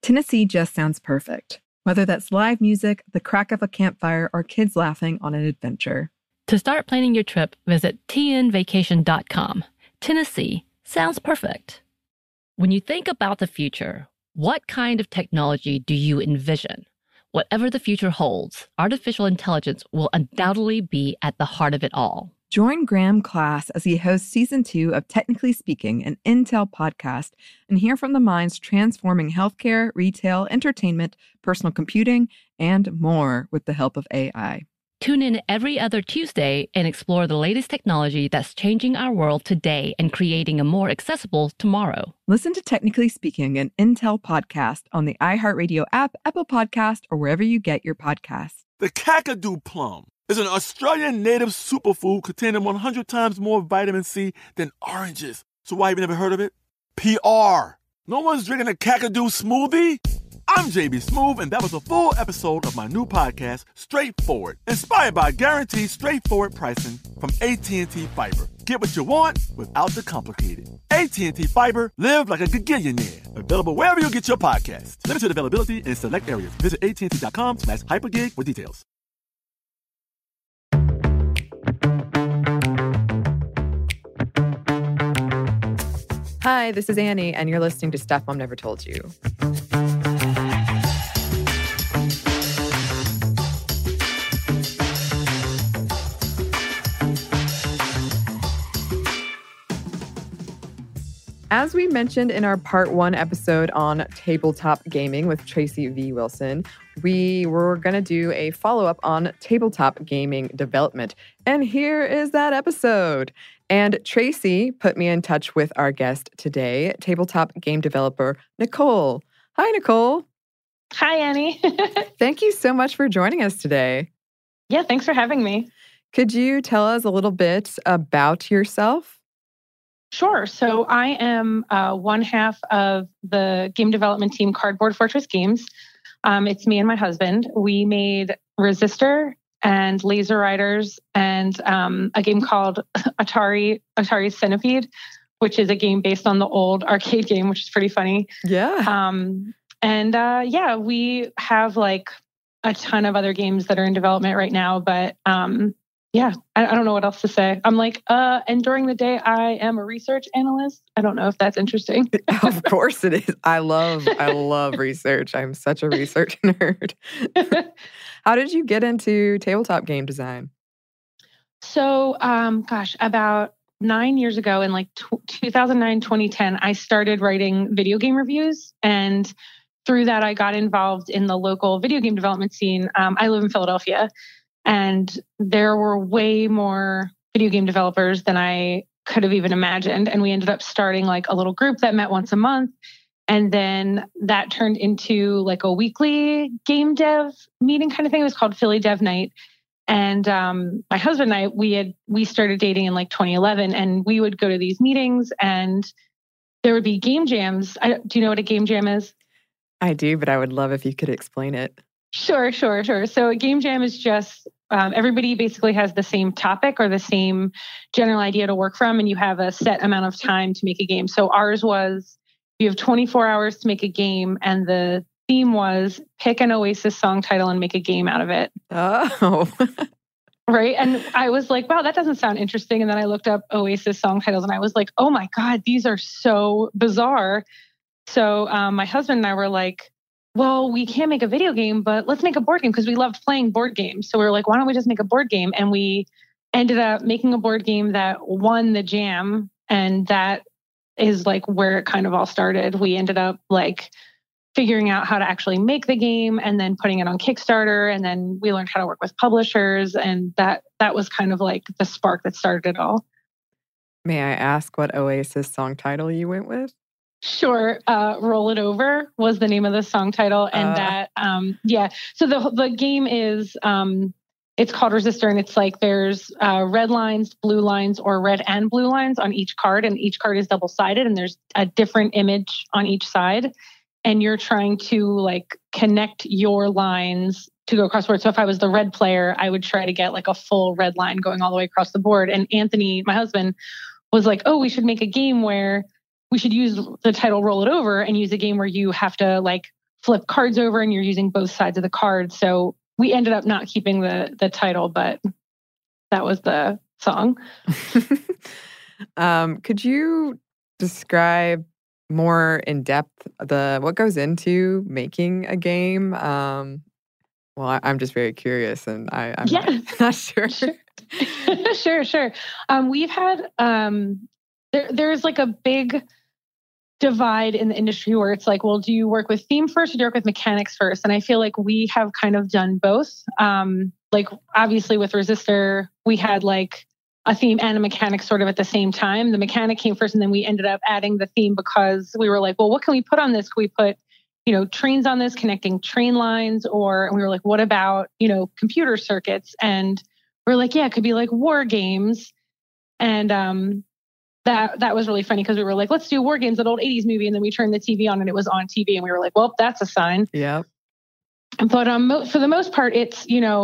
Tennessee just sounds perfect. Whether that's live music, the crack of a campfire, or kids laughing on an adventure. To start planning your trip, visit tnvacation.com. Tennessee sounds perfect. When you think about the future, what kind of technology do you envision? Whatever the future holds, artificial intelligence will undoubtedly be at the heart of it all. Join Graham Class as he hosts Season 2 of Technically Speaking, an Intel podcast, and hear from the minds transforming healthcare, retail, entertainment, personal computing, and more with the help of AI. Tune in every other Tuesday and explore the latest technology that's changing our world today and creating a more accessible tomorrow. Listen to Technically Speaking, an Intel podcast on the iHeartRadio app, Apple Podcast, or wherever you get your podcasts. The Kakadu plum is an Australian native superfood containing 100 times more vitamin C than oranges. So why have you never heard of it? PR. No one's drinking a Kakadu smoothie? I'm JB Smoove, and that was a full episode of my new podcast, Straightforward, inspired by guaranteed straightforward pricing from AT&T Fiber. Get what you want without the complicated. AT&T Fiber, live like a gigillionaire. Available wherever you get your podcasts. Limited availability in select areas. Visit AT&T.com/hypergig for details. Hi, this is Annie, and you're listening to Stuff Mom Never Told You. As we mentioned in our Part 1 episode on tabletop gaming with Tracy V. Wilson, we were going to do a follow-up on tabletop gaming development. And here is that episode. And Tracy put me in touch with our guest today, tabletop game developer Nicole. Hi, Nicole. Hi, Annie. Thank you so much for joining us today. Yeah, thanks for having me. Could you tell us a little bit about yourself? Sure. So I am one half of the game development team, Cardboard Fortress Games. It's me and my husband. We made Resistor and Laser Riders and a game called Atari Centipede, which is a game based on the old arcade game, which is pretty funny. Yeah. We have like a ton of other games that are in development right now, but I don't know what else to say. I'm like, and during the day, I am a research analyst. I don't know if that's interesting. Of course it is. I love research. I'm such a research nerd. How did you get into tabletop game design? So, about 9 years ago in like 2009, 2010, I started writing video game reviews. And through that, I got involved in the local video game development scene. I live in Philadelphia. And there were way more video game developers than I could have even imagined. And we ended up starting like a little group that met once a month. And then that turned into like a weekly game dev meeting kind of thing. It was called Philly Dev Night. And my husband and I, we started dating in like 2011. And we would go to these meetings and there would be game jams. Do you know what a game jam is? I do, but I would love if you could explain it. Sure. So a game jam is just everybody basically has the same topic or the same general idea to work from, and you have a set amount of time to make a game. So ours was you have 24 hours to make a game, and the theme was pick an Oasis song title and make a game out of it. Oh. Right. And I was like, wow, that doesn't sound interesting. And then I looked up Oasis song titles and I was like, oh my God, these are so bizarre. So my husband and I were like, well, we can't make a video game, but let's make a board game because we loved playing board games. So we were like, why don't we just make a board game? And we ended up making a board game that won the jam. And that is like where it kind of all started. We ended up like figuring out how to actually make the game and then putting it on Kickstarter. And then we learned how to work with publishers. And that was kind of like the spark that started it all. May I ask what Oasis song title you went with? Sure. Roll It Over was the name of the song title. And So the game is, it's called Resistor, and it's like there's red lines, blue lines, or red and blue lines on each card. And each card is double-sided, and there's a different image on each side. And you're trying to like connect your lines to go across the board. So if I was the red player, I would try to get like a full red line going all the way across the board. And Anthony, my husband, was like, oh, we should make a game where we should use the title Roll It Over and use a game where you have to like flip cards over and you're using both sides of the card. So we ended up not keeping the title, but that was the song. Could you describe more in depth what goes into making a game? Well, I'm just very curious, and I'm not sure. Sure. We've had there's like a big divide in the industry where it's like, well, do you work with theme first or do you work with mechanics first? And I feel like we have kind of done both. Like obviously with Resistor, we had like a theme and a mechanic sort of at the same time. The mechanic came first, and then we ended up adding the theme because we were like, well, what can we put on this? Can we put, trains on this, connecting train lines? And we were like, what about, computer circuits? And we're like, yeah, it could be like war games. And that was really funny because we were like, let's do War Games, that old 80s movie. And then we turned the TV on and it was on TV. And we were like, well, that's a sign. Yeah. But for the most part, it's,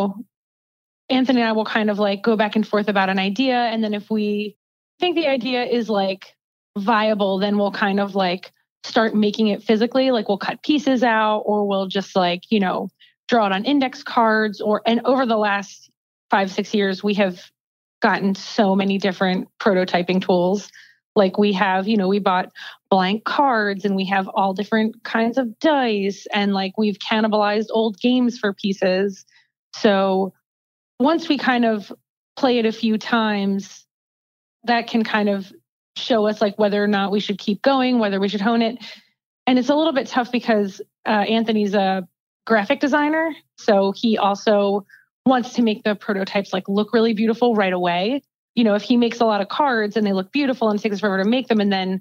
Anthony and I will kind of like go back and forth about an idea. And then if we think the idea is like viable, then we'll kind of like start making it physically. Like we'll cut pieces out, or we'll just like, draw it on index cards. And over the last 5-6 years, we have gotten so many different prototyping tools. Like we have, we bought blank cards and we have all different kinds of dice, and like we've cannibalized old games for pieces. So once we kind of play it a few times, that can kind of show us like whether or not we should keep going, whether we should hone it. And it's a little bit tough because Anthony's a graphic designer. So he also wants to make the prototypes like look really beautiful right away. If he makes a lot of cards and they look beautiful and it takes forever to make them, and then,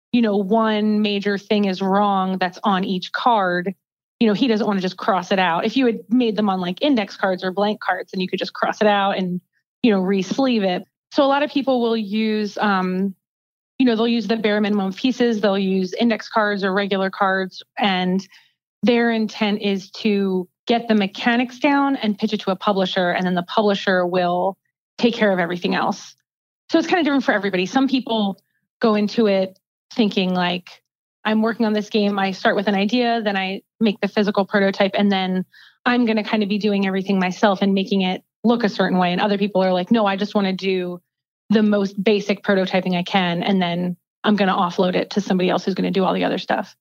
one major thing is wrong that's on each card, he doesn't want to just cross it out. If you had made them on like index cards or blank cards, then you could just cross it out and, re-sleeve it. So a lot of people will use, they'll use the bare minimum pieces. They'll use index cards or regular cards. And their intent is to get the mechanics down and pitch it to a publisher, and then the publisher will take care of everything else. So it's kind of different for everybody. Some people go into it thinking like, I'm working on this game. I start with an idea, then I make the physical prototype, and then I'm going to kind of be doing everything myself and making it look a certain way. And other people are like, no, I just want to do the most basic prototyping I can, and then I'm going to offload it to somebody else who's going to do all the other stuff.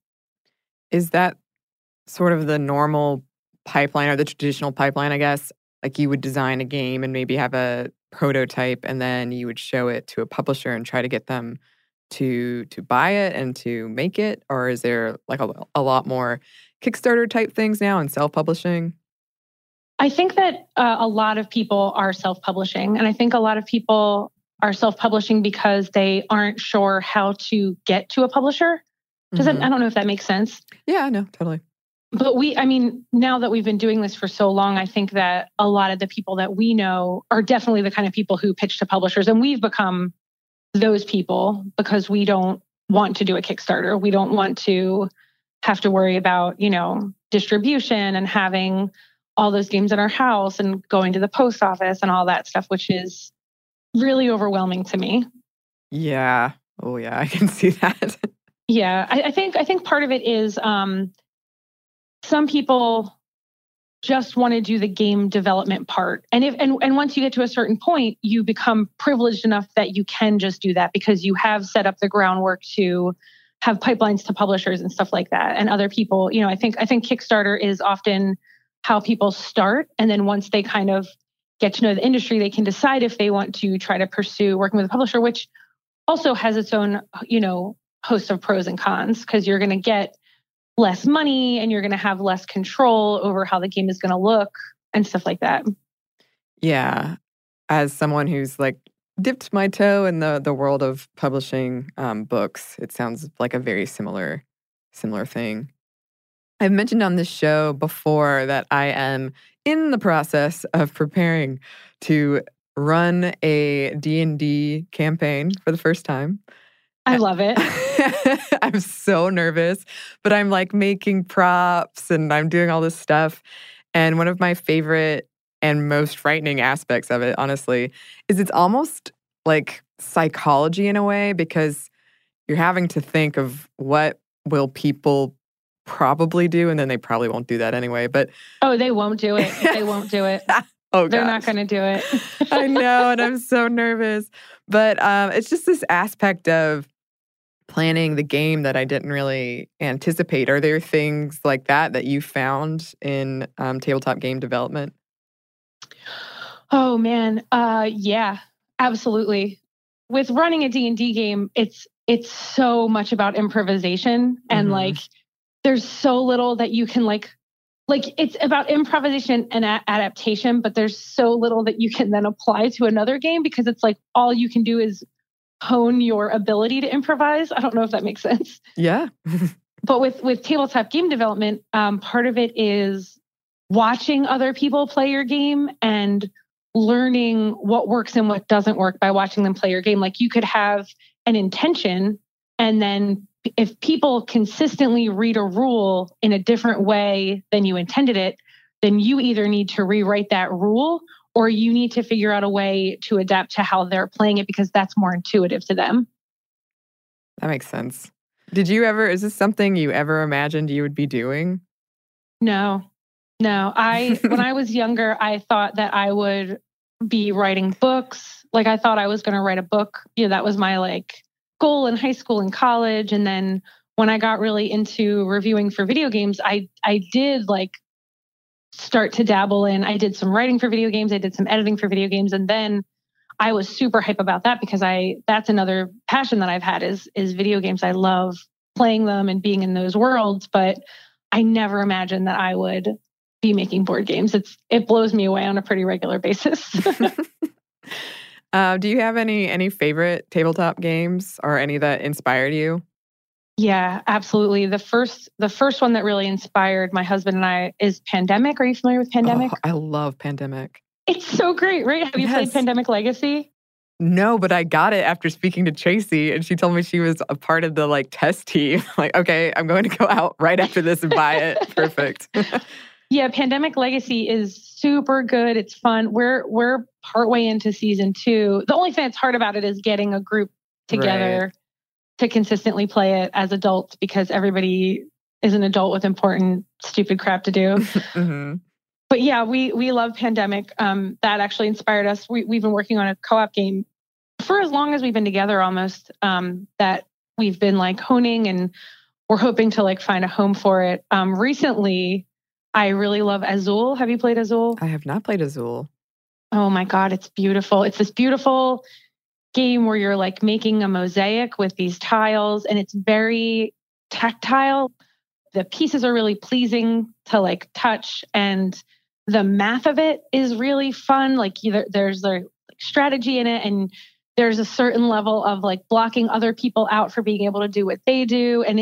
Is that sort of the normal pipeline, or the traditional pipeline, I guess? Like you would design a game and maybe have a prototype, and then you would show it to a publisher and try to get them to buy it and to make it? Or is there like a lot more Kickstarter type things now and self-publishing? I think that a lot of people are self-publishing, and I think a lot of people are self-publishing because they aren't sure how to get to a publisher. I don't know if that makes sense. Yeah, no, totally. But now that we've been doing this for so long, I think that a lot of the people that we know are definitely the kind of people who pitch to publishers. And we've become those people because we don't want to do a Kickstarter. We don't want to have to worry about, distribution and having all those games in our house and going to the post office and all that stuff, which is really overwhelming to me. Yeah. Oh, yeah, I can see that. Yeah, I think part of it is some people just want to do the game development part. And once you get to a certain point, you become privileged enough that you can just do that because you have set up the groundwork to have pipelines to publishers and stuff like that. And other people, I think Kickstarter is often how people start. And then once they kind of get to know the industry, they can decide if they want to try to pursue working with a publisher, which also has its own, host of pros and cons, because you're going to get less money and you're going to have less control over how the game is going to look and stuff like that. Yeah. As someone who's like dipped my toe in the world of publishing books, it sounds like a very similar thing. I've mentioned on this show before that I am in the process of preparing to run a D&D campaign for the first time. I love it. I'm so nervous, but I'm like making props and I'm doing all this stuff. And one of my favorite and most frightening aspects of it, honestly, is it's almost like psychology in a way, because you're having to think of what will people probably do, and then they probably won't do that anyway. But oh, they won't do it. They won't do it. oh, They're gosh. not going to do it. I know, and I'm so nervous. But it's just this aspect of planning the game that I didn't really anticipate. Are there things like that you found in tabletop game development? Oh, man. Yeah, absolutely. With running a D&D game, it's so much about improvisation. And like, there's so little that you can like it's about improvisation and adaptation, but there's so little that you can then apply to another game because it's like all you can do is hone your ability to improvise. I don't know if that makes sense. Yeah. But with tabletop game development, part of it is watching other people play your game and learning what works and what doesn't work by watching them play your game. Like you could have an intention, and then if people consistently read a rule in a different way than you intended it, then you either need to rewrite that rule or you need to figure out a way to adapt to how they're playing it because that's more intuitive to them. That makes sense. Is this something you ever imagined you would be doing? No. When I was younger, I thought that I would be writing books. Like I thought I was going to write a book. That was my like goal in high school and college. And then when I got really into reviewing for video games, I did like start to dabble in, I did some writing for video games. I did some editing for video games. And then I was super hype about that because that's another passion that I've had is video games. I love playing them and being in those worlds, but I never imagined that I would be making board games. It blows me away on a pretty regular basis. Do you have any favorite tabletop games or any that inspired you? Yeah, absolutely. The first one that really inspired my husband and I is Pandemic. Are you familiar with Pandemic? Oh, I love Pandemic. It's so great, right? Have you played Pandemic Legacy? No, but I got it after speaking to Tracy, and she told me she was a part of the like test team. Like, okay, I'm going to go out right after this and buy it. Perfect. Yeah, Pandemic Legacy is super good. It's fun. We're partway into season 2. The only thing that's hard about it is getting a group together to consistently play it as adults because everybody is an adult with important, stupid crap to do. But yeah, we love Pandemic. That actually inspired us. We've been working on a co-op game for as long as we've been together almost, that we've been like honing, and we're hoping to like find a home for it. Recently, I really love Azul. Have you played Azul? I have not played Azul. Oh my God, it's beautiful. It's this beautiful game where you're like making a mosaic with these tiles, and it's very tactile. The pieces are really pleasing to like touch, and the math of it is really fun. Like there's like strategy in it, and there's a certain level of like blocking other people out for being able to do what they do. And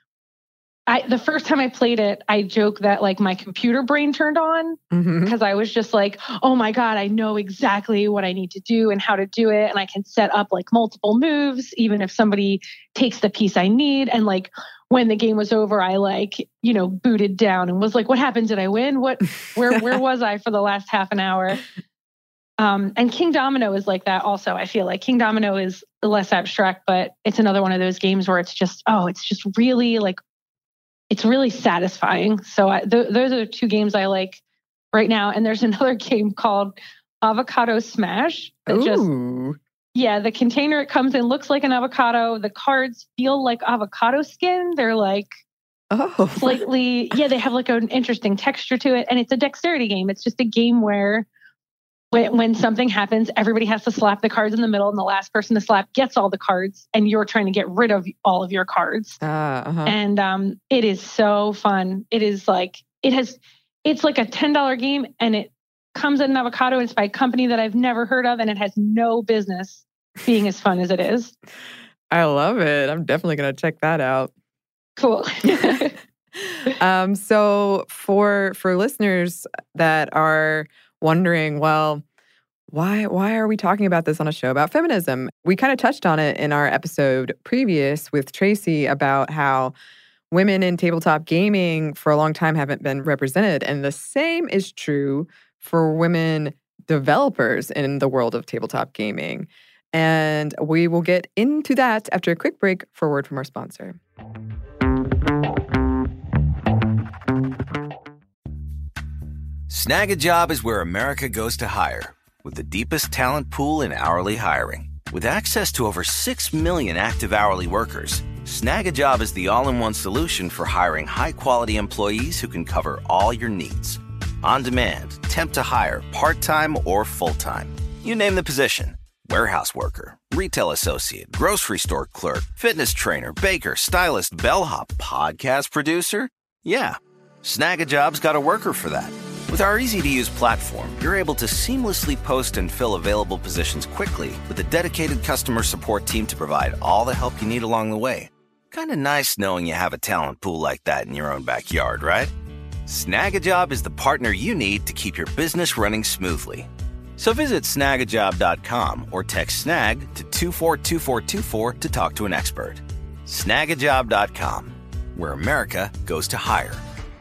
the first time I played it, I joke that like my computer brain turned on because I was just like, oh my God, I know exactly what I need to do and how to do it. And I can set up like multiple moves, even if somebody takes the piece I need. And like when the game was over, I like, booted down and was like, what happened? Did I win? Where was I for the last half an hour? And King Domino is like that also. I feel like King Domino is less abstract, but it's another one of those games where it's just really like, it's really satisfying. So those are 2 games I like right now. And there's another game called Avocado Smash. The container it comes in looks like an avocado. The cards feel like avocado skin. They're like slightly, they have like an interesting texture to it. And it's a dexterity game. It's just a game where when something happens, everybody has to slap the cards in the middle, and the last person to slap gets all the cards, and you're trying to get rid of all of your cards. And it is so fun. It is like, it's like a $10 game, and it comes in an avocado. It's by a company that I've never heard of, and it has no business being as fun as it is. I love it. I'm definitely going to check that out. Cool. So for listeners that are wondering, well, why are we talking about this on a show about feminism? We kind of touched on it in our episode previous with Tracy about how women in tabletop gaming for a long time haven't been represented. And the same is true for women developers in the world of tabletop gaming. And we will get into that after a quick break for a word from our sponsor. Snag a Job is where America goes to hire, with the deepest talent pool in hourly hiring. With access to over 6 million active hourly workers, Snag a Job is the all-in-one solution for hiring high-quality employees who can cover all your needs. On demand, temp to hire, part-time or full-time. You name the position. Warehouse worker, retail associate, grocery store clerk, fitness trainer, baker, stylist, bellhop, podcast producer. Yeah, Snag a Job's got a worker for that. With our easy-to-use platform, you're able to seamlessly post and fill available positions quickly with a dedicated customer support team to provide all the help you need along the way. Kind of nice knowing you have a talent pool like that in your own backyard, right? Snag a Job is the partner you need to keep your business running smoothly. So visit snagajob.com or text snag to 242424 to talk to an expert. Snagajob.com, where America goes to hire.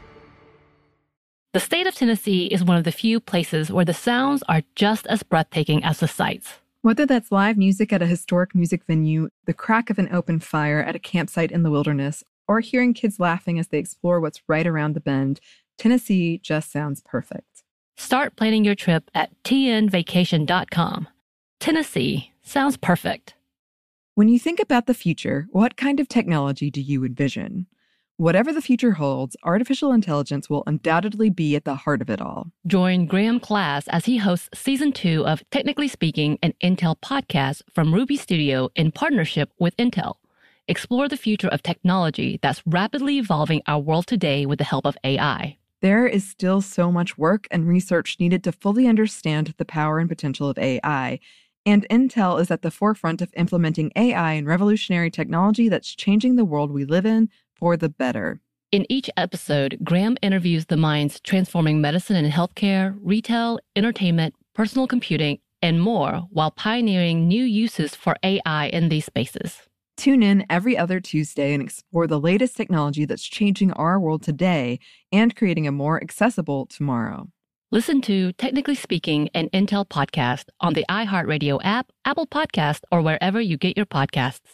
The state of Tennessee is one of the few places where the sounds are just as breathtaking as the sights. Whether that's live music at a historic music venue, the crack of an open fire at a campsite in the wilderness, or hearing kids laughing as they explore what's right around the bend, Tennessee just sounds perfect. Start planning your trip at tnvacation.com. Tennessee sounds perfect. When you think about the future, what kind of technology do you envision? Whatever the future holds, artificial intelligence will undoubtedly be at the heart of it all. Join Graham Class as he hosts Season 2 of Technically Speaking, an Intel podcast from Ruby Studio in partnership with Intel. Explore the future of technology that's rapidly evolving our world today with the help of AI. There is still so much work and research needed to fully understand the power and potential of AI, and Intel is at the forefront of implementing AI and revolutionary technology that's changing the world we live in for the better. In each episode, Graham interviews the minds transforming medicine and healthcare, retail, entertainment, personal computing, and more while pioneering new uses for AI in these spaces. Tune in every other Tuesday and explore the latest technology that's changing our world today and creating a more accessible tomorrow. Listen to Technically Speaking, an Intel podcast on the iHeartRadio app, Apple Podcast, or wherever you get your podcasts.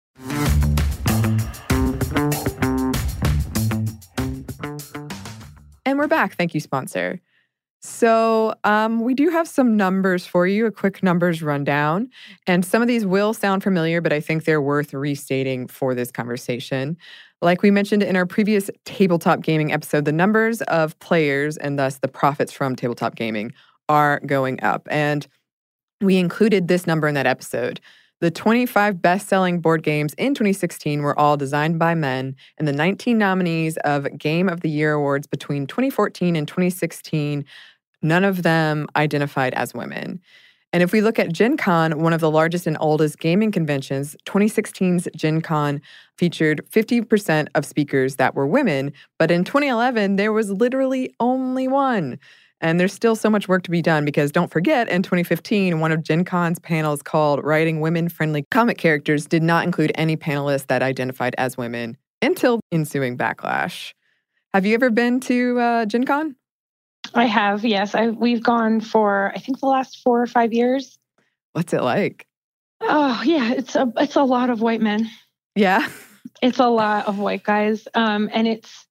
And we're back. Thank you, sponsor. So we do have some numbers for you, a quick numbers rundown. And some of these will sound familiar, but I think they're worth restating for this conversation. Like we mentioned in our previous tabletop gaming episode, the numbers of players and thus the profits from tabletop gaming are going up. And we included this number in that episode. The 25 best-selling board games in 2016 were all designed by men, and the 19 nominees of Game of the Year awards between 2014 and 2016, none of them identified as women. And if we look at Gen Con, one of the largest and oldest gaming conventions, 2016's Gen Con featured 50% of speakers that were women, but in 2011, there was literally only one. And there's still so much work to be done because don't forget, in 2015, one of Gen Con's panels called Writing Women-Friendly Comic Characters did not include any panelists that identified as women until ensuing backlash. Have you ever been to Gen Con? I have, yes. We've gone for, I think, the last 4 or 5 years. What's it like? Oh, yeah, it's a lot of white men. Yeah? It's a lot of white guys. And it's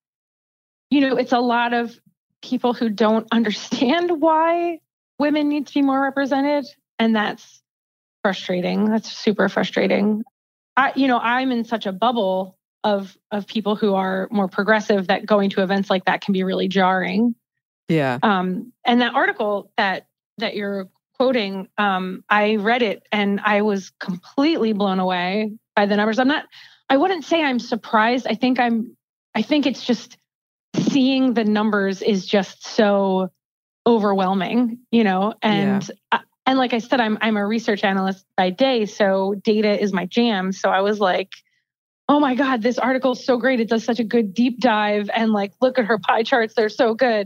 a lot of people who don't understand why women need to be more represented. And that's frustrating. That's super frustrating. I'm in such a bubble of people who are more progressive that going to events like that can be really jarring. Yeah. And that article that you're quoting, I read it and I was completely blown away by the numbers. I wouldn't say I'm surprised. I think it's just seeing the numbers is just so overwhelming, and and like I said, I'm a research analyst by day, so data is my jam. So I was like, oh my God, this article is so great. It does such a good deep dive, and like, look at her pie charts. They're so good.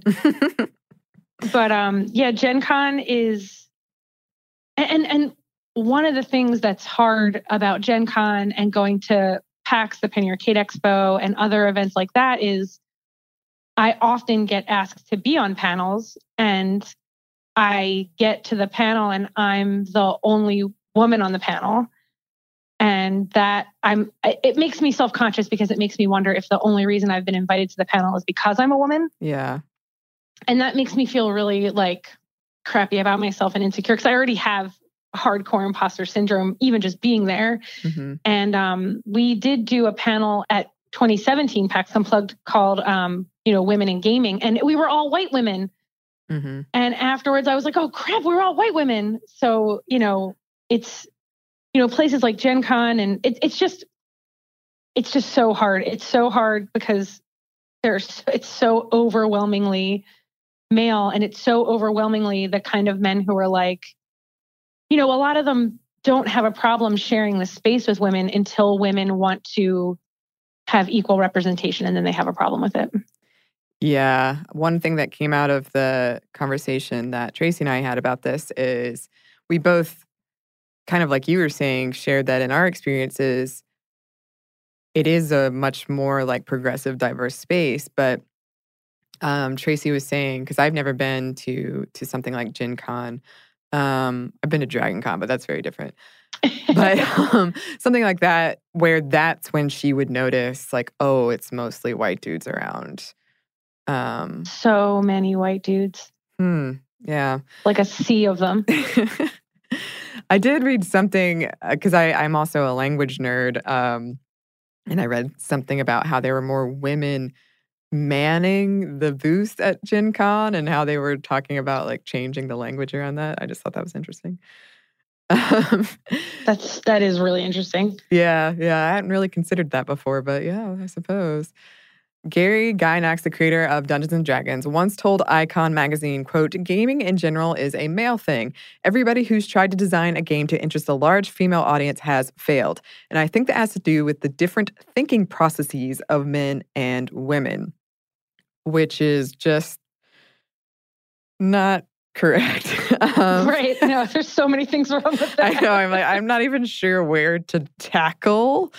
But Gen Con is, and one of the things that's hard about Gen Con and going to PAX, the Penny Arcade Expo, and other events like that is I often get asked to be on panels, and I get to the panel and I'm the only woman on the panel. And it makes me self-conscious because it makes me wonder if the only reason I've been invited to the panel is because I'm a woman. Yeah. And that makes me feel really like crappy about myself and insecure because I already have hardcore imposter syndrome, even just being there. Mm-hmm. And we did do a panel at 2017 PAX Unplugged called, Women in Gaming. And we were all white women. Mm-hmm. And afterwards I was like, oh crap, we're all white women. So, it's, places like Gen Con and it's just so hard. It's so hard because it's so overwhelmingly male, and it's so overwhelmingly the kind of men who are like, a lot of them don't have a problem sharing the space with women until women want to have equal representation, and then they have a problem with it. Yeah. One thing that came out of the conversation that Tracy and I had about this is we both, kind of like you were saying, shared that in our experiences, it is a much more like progressive, diverse space. But Tracy was saying, because I've never been to something like Gen Con. I've been to Dragon Con, but that's very different. But something like that, where that's when she would notice, like, oh, it's mostly white dudes around. So many white dudes. Yeah. Like a sea of them. I did read something, because I'm also a language nerd, and I read something about how there were more women manning the booth at Gen Con and how they were talking about like changing the language around that. I just thought that was interesting. That is really interesting. Yeah. I hadn't really considered that before, but yeah, I suppose. Gary Gynax, the creator of Dungeons & Dragons, once told Icon magazine, quote, "Gaming in general is a male thing. Everybody who's tried to design a game to interest a large female audience has failed. And I think that has to do with the different thinking processes of men and women," which is just not correct. Right. No, there's so many things wrong with that. I know. I'm not even sure where to tackle.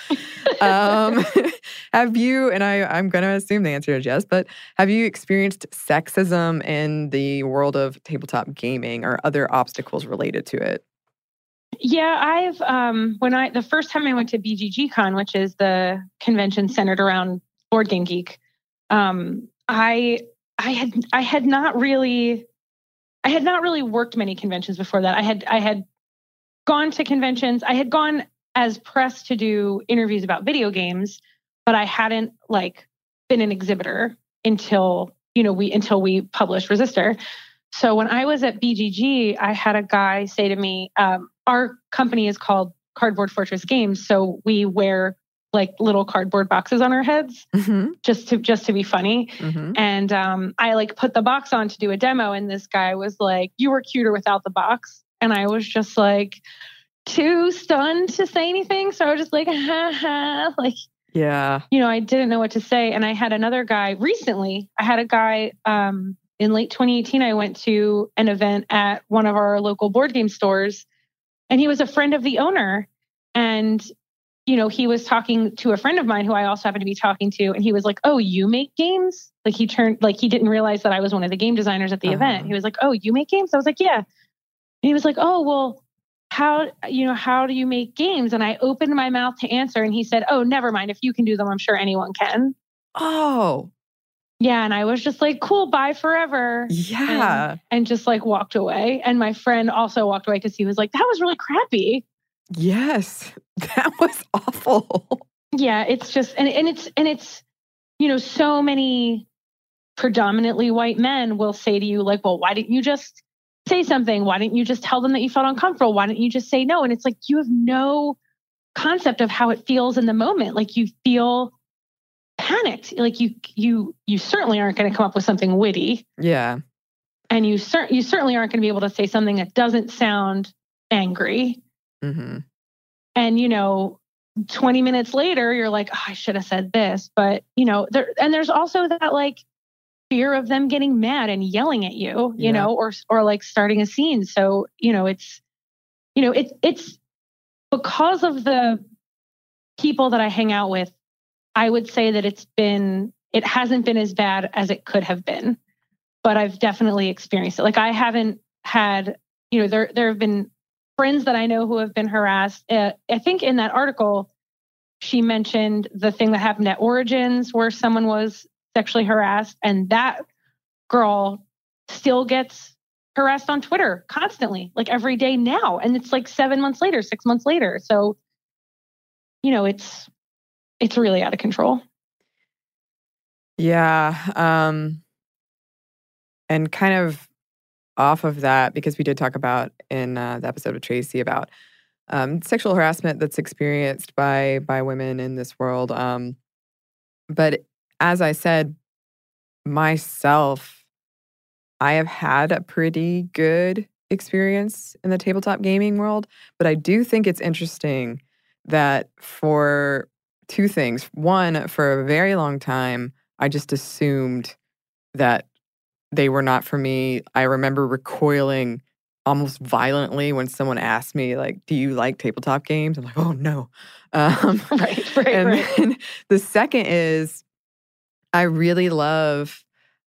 Have you, and I'm going to assume the answer is yes, but have you experienced sexism in the world of tabletop gaming or other obstacles related to it? Yeah, I've, the first time I went to BGG Con, which is the convention centered around Board Game Geek, I had not really worked many conventions before that. I had gone to conventions. I had gone as press to do interviews about video games, but I hadn't been an exhibitor until we published Resistor. So when I was at BGG, I had a guy say to me, our company is called Cardboard Fortress Games, so we wear little cardboard boxes on our heads, mm-hmm. just to be funny. Mm-hmm. And I put the box on to do a demo, and this guy was like, "You were cuter without the box." And I was just too stunned to say anything. So I was just ha ha, yeah. I didn't know what to say. And I had another guy recently. I had a guy in late 2018. I went to an event at one of our local board game stores, and he was a friend of the owner. And he was talking to a friend of mine who I also happened to be talking to, and he was like, "Oh, you make games?" He didn't realize that I was one of the game designers at the event. He was like, "Oh, you make games?" I was like, "Yeah." And he was like, "Oh, well, how do you make games?" And I opened my mouth to answer, and he said, "Oh, never mind. If you can do them, I'm sure anyone can." Oh. Yeah, and I was just like, "Cool, bye forever." Yeah. And just walked away. And my friend also walked away because he was like, "That was really crappy." Yes, that was awful. Yeah, it's just, and it's, so many predominantly white men will say to you "Well, why didn't you just say something? Why didn't you just tell them that you felt uncomfortable? Why didn't you just say no?" And it's you have no concept of how it feels in the moment. You feel panicked. You certainly aren't going to come up with something witty. Yeah. And you certainly aren't going to be able to say something that doesn't sound angry. Mm-hmm. And, 20 minutes later, you're like, "Oh, I should have said this." But, there's also that fear of them getting mad and yelling at you, or starting a scene. So, it's because of the people that I hang out with, I would say that it hasn't been as bad as it could have been, but I've definitely experienced it. I haven't had, there have been friends that I know who have been harassed. I think in that article, she mentioned the thing that happened at Origins where someone was sexually harassed, and that girl still gets harassed on Twitter constantly, like every day now. And it's like 7 months later, 6 months later. So, it's really out of control. Yeah. And kind of off of that, because we did talk about in the episode with Tracy about sexual harassment that's experienced by women in this world. But as I said, myself, I have had a pretty good experience in the tabletop gaming world. But I do think it's interesting that for two things. One, for a very long time, I just assumed that they were not for me. I remember recoiling almost violently when someone asked me, like, do you like tabletop games? I'm like, oh, no. Right. Then the second is I really love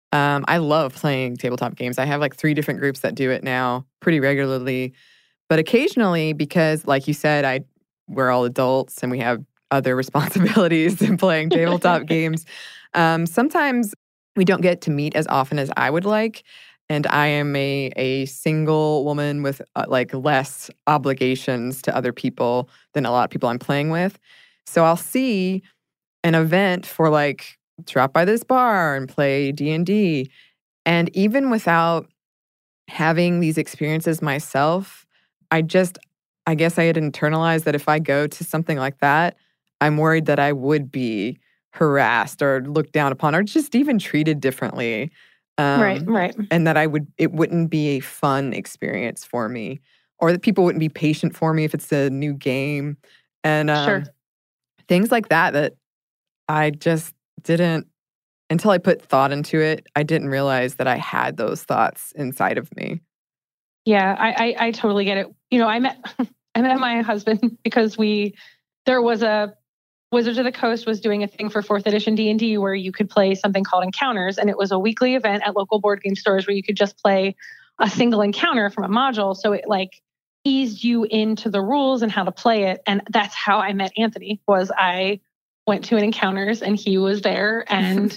playing tabletop games. I have like 3 different groups that do it now pretty regularly. But occasionally, because like you said, we're all adults and we have other responsibilities in playing tabletop games, sometimes we don't get to meet as often as I would like. And I am a single woman with like less obligations to other people than a lot of people I'm playing with. So I'll see an event for like, drop by this bar and play D&D. And even without having these experiences myself, I guess I had internalized that if I go to something like that, I'm worried that I would be harassed or looked down upon or just even treated differently. Right. And that it wouldn't be a fun experience for me, or that people wouldn't be patient for me if it's a new game. And Sure. Things like that I just didn't, until I put thought into it, I didn't realize that I had those thoughts inside of me. Yeah, I totally get it. I met my husband because there was a Wizards of the Coast was doing a thing for 4th edition D&D where you could play something called Encounters, and it was a weekly event at local board game stores where you could just play a single encounter from a module. So it like eased you into the rules and how to play it. And that's how I met Anthony. Was I went to an Encounters and he was there, and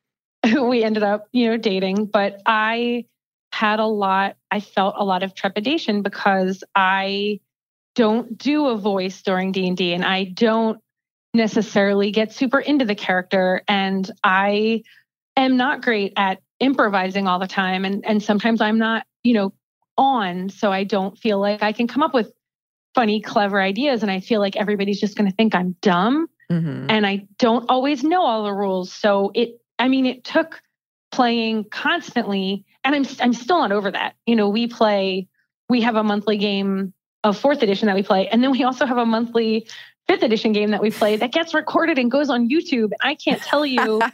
we ended up, dating. But I felt a lot of trepidation because I don't do a voice during D&D, and I don't necessarily get super into the character, and I am not great at improvising all the time, and sometimes I'm not on, so I don't feel like I can come up with funny, clever ideas, and I feel like everybody's just going to think I'm dumb, and I don't always know all the rules. So it took playing constantly, and I'm still not over that. We have a monthly game of 4th edition that we play, and then we also have a monthly 5th edition game that we play that gets recorded and goes on YouTube. I can't tell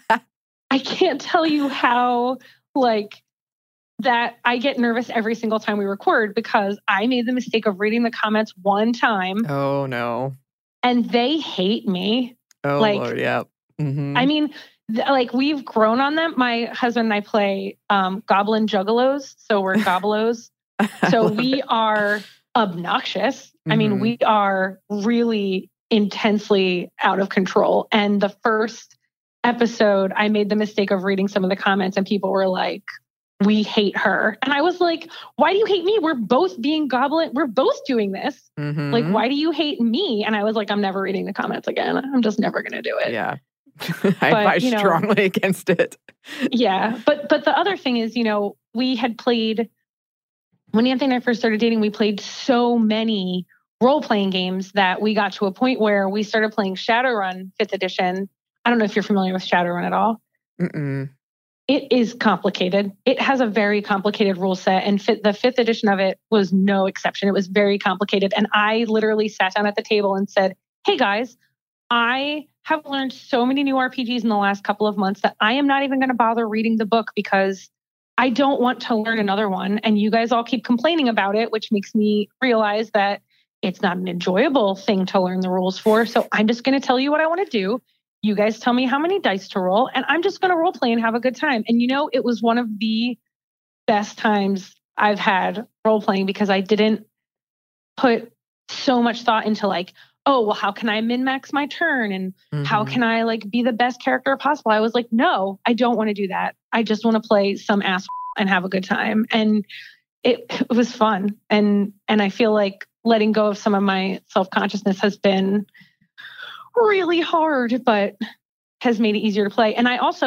you how like that I get nervous every single time we record because I made the mistake of reading the comments one time. Oh no. And they hate me. Oh Lord, yeah. Mm-hmm. We've grown on them. My husband and I play Goblin Juggalos, so we're Gobbelos. So we are obnoxious. Mm-hmm. We are really intensely out of control. And the first episode, I made the mistake of reading some of the comments and people were like, we hate her. And I was like, why do you hate me? We're both being goblin. We're both doing this. Mm-hmm. Like, why do you hate me? And I was like, I'm never reading the comments again. I'm just never going to do it. Yeah. I advise strongly against it. Yeah. But the other thing is, we had played, when Anthony and I first started dating, we played so many role-playing games that we got to a point where we started playing Shadowrun 5th edition. I don't know if you're familiar with Shadowrun at all. Mm-mm. It is complicated. It has a very complicated rule set, and the 5th edition of it was no exception. It was very complicated. And I literally sat down at the table and said, hey guys, I have learned so many new RPGs in the last couple of months that I am not even going to bother reading the book because I don't want to learn another one. And you guys all keep complaining about it, which makes me realize that it's not an enjoyable thing to learn the rules for. So I'm just going to tell you what I want to do. You guys tell me how many dice to roll, and I'm just going to role play and have a good time. And it was one of the best times I've had role playing because I didn't put so much thought into like, oh, well, how can I min-max my turn? And how can I like be the best character possible? I was like, no, I don't want to do that. I just want to play some ass and have a good time. And it was fun. And I feel like letting go of some of my self-consciousness has been really hard, but has made it easier to play. And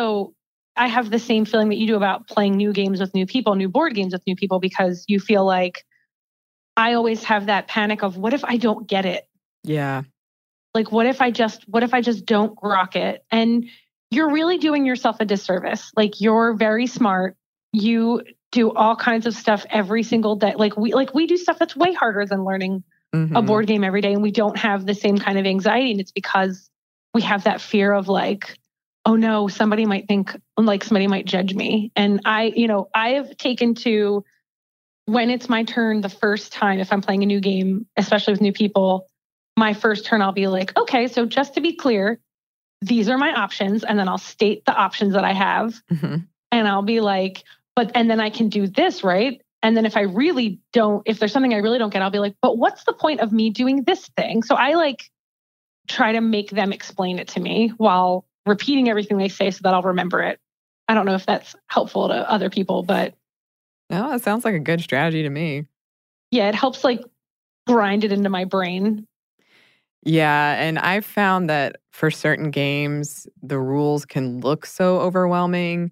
I have the same feeling that you do about playing new games with new people, new board games with new people, because you feel like I always have that panic of, what if I don't get it? Yeah. Like, what if I just don't grok it? And you're really doing yourself a disservice. Like, you're very smart. You do all kinds of stuff every single day. Like we do stuff that's way harder than learning a board game every day. And we don't have the same kind of anxiety. And it's because we have that fear of like, oh no, somebody might think, like, somebody might judge me. And I have taken to, when it's my turn the first time, if I'm playing a new game, especially with new people, my first turn, I'll be like, okay, so just to be clear, these are my options. And then I'll state the options that I have. And I'll be like, and then I can do this, right? And then if there's something I really don't get, I'll be like, but what's the point of me doing this thing? So I like try to make them explain it to me while repeating everything they say so that I'll remember it. I don't know if that's helpful to other people, but. No, it sounds like a good strategy to me. Yeah, it helps like grind it into my brain. Yeah, and I've found that for certain games, the rules can look so overwhelming,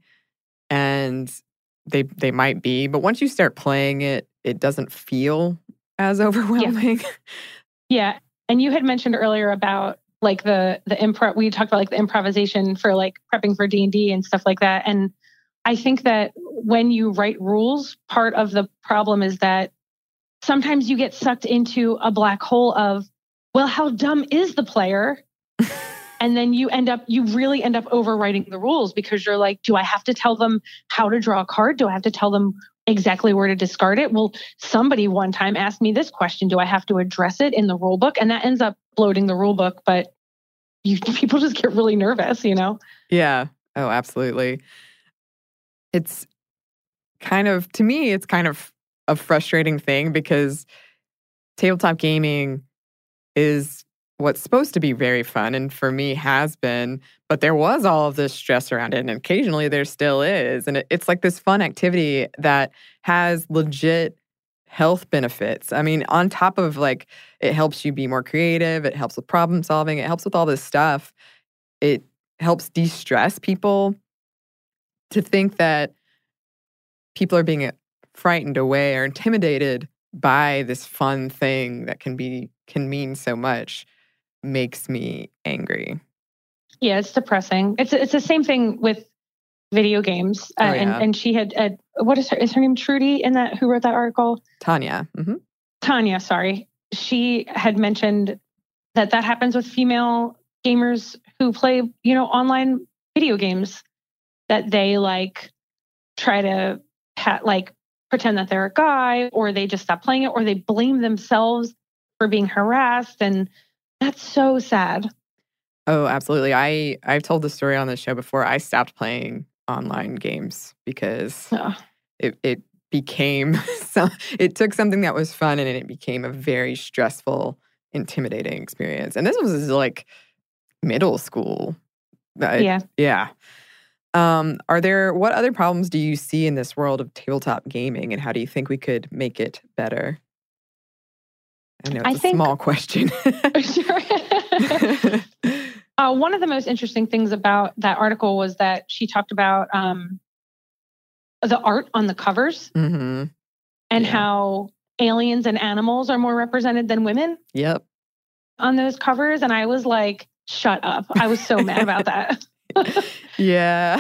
and they might be, but once you start playing it, it doesn't feel as overwhelming. Yeah. And you had mentioned earlier about like the improv. We talked about like the improvisation for like prepping for D&D and stuff like that. And I think that when you write rules, part of the problem is that sometimes you get sucked into a black hole of, well, how dumb is the player? And then you really end up overwriting the rules because you're like, do I have to tell them how to draw a card? Do I have to tell them exactly where to discard it? Well, somebody one time asked me this question. Do I have to address it in the rule book? And that ends up bloating the rule book, but people just get really nervous, you know? Yeah. Oh, absolutely. It's kind of, to me, it's kind of a frustrating thing because tabletop gaming is what's supposed to be very fun, and for me has been, but there was all of this stress around it, and occasionally there still is. And it's like this fun activity that has legit health benefits. I mean, on top of like, it helps you be more creative, it helps with problem solving, it helps with all this stuff. It helps de-stress people. To think that people are being frightened away or intimidated by this fun thing that can mean so much makes me angry. Yeah, it's depressing. It's the same thing with video games. And she had what is her name? Trudy in that, who wrote that article? Tanya. Tanya, sorry. She had mentioned that happens with female gamers who play, online video games, that they like try to pretend that they're a guy, or they just stop playing it, or they blame themselves for being harassed. And that's so sad. Oh, absolutely. I've told the story on the show before. I stopped playing online games because it became it took something that was fun and it became a very stressful, intimidating experience. And this was like middle school. Yeah. What other problems do you see in this world of tabletop gaming, and how do you think we could make it better? I know it's a small question. Sure. One of the most interesting things about that article was that she talked about the art on the covers and how aliens and animals are more represented than women. Yep. On those covers. And I was like, shut up. I was so mad about that. Yeah.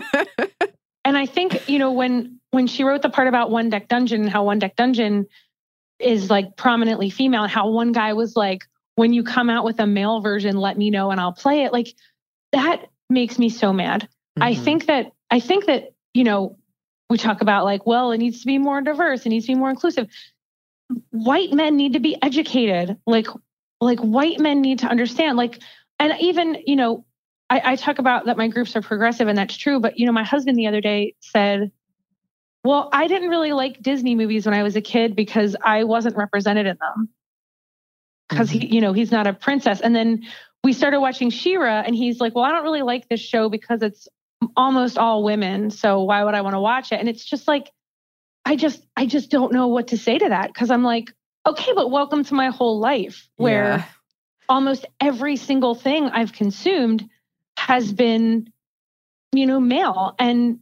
And I think, when she wrote the part about One Deck Dungeon and how One Deck Dungeon is like prominently female, and how one guy was like, when you come out with a male version, let me know and I'll play it. Like, that makes me so mad. I think that, we talk about like, well, it needs to be more diverse. It needs to be more inclusive. White men need to be educated. Like white men need to understand, and even, I talk about that my groups are progressive, and that's true. But, my husband the other day said, well, I didn't really like Disney movies when I was a kid because I wasn't represented in them. Because he's not a princess. And then we started watching She-Ra, and he's like, well, I don't really like this show because it's almost all women. So why would I want to watch it? And it's just like, I just don't know what to say to that. Cause I'm like, okay, but welcome to my whole life where almost every single thing I've consumed has been, male. And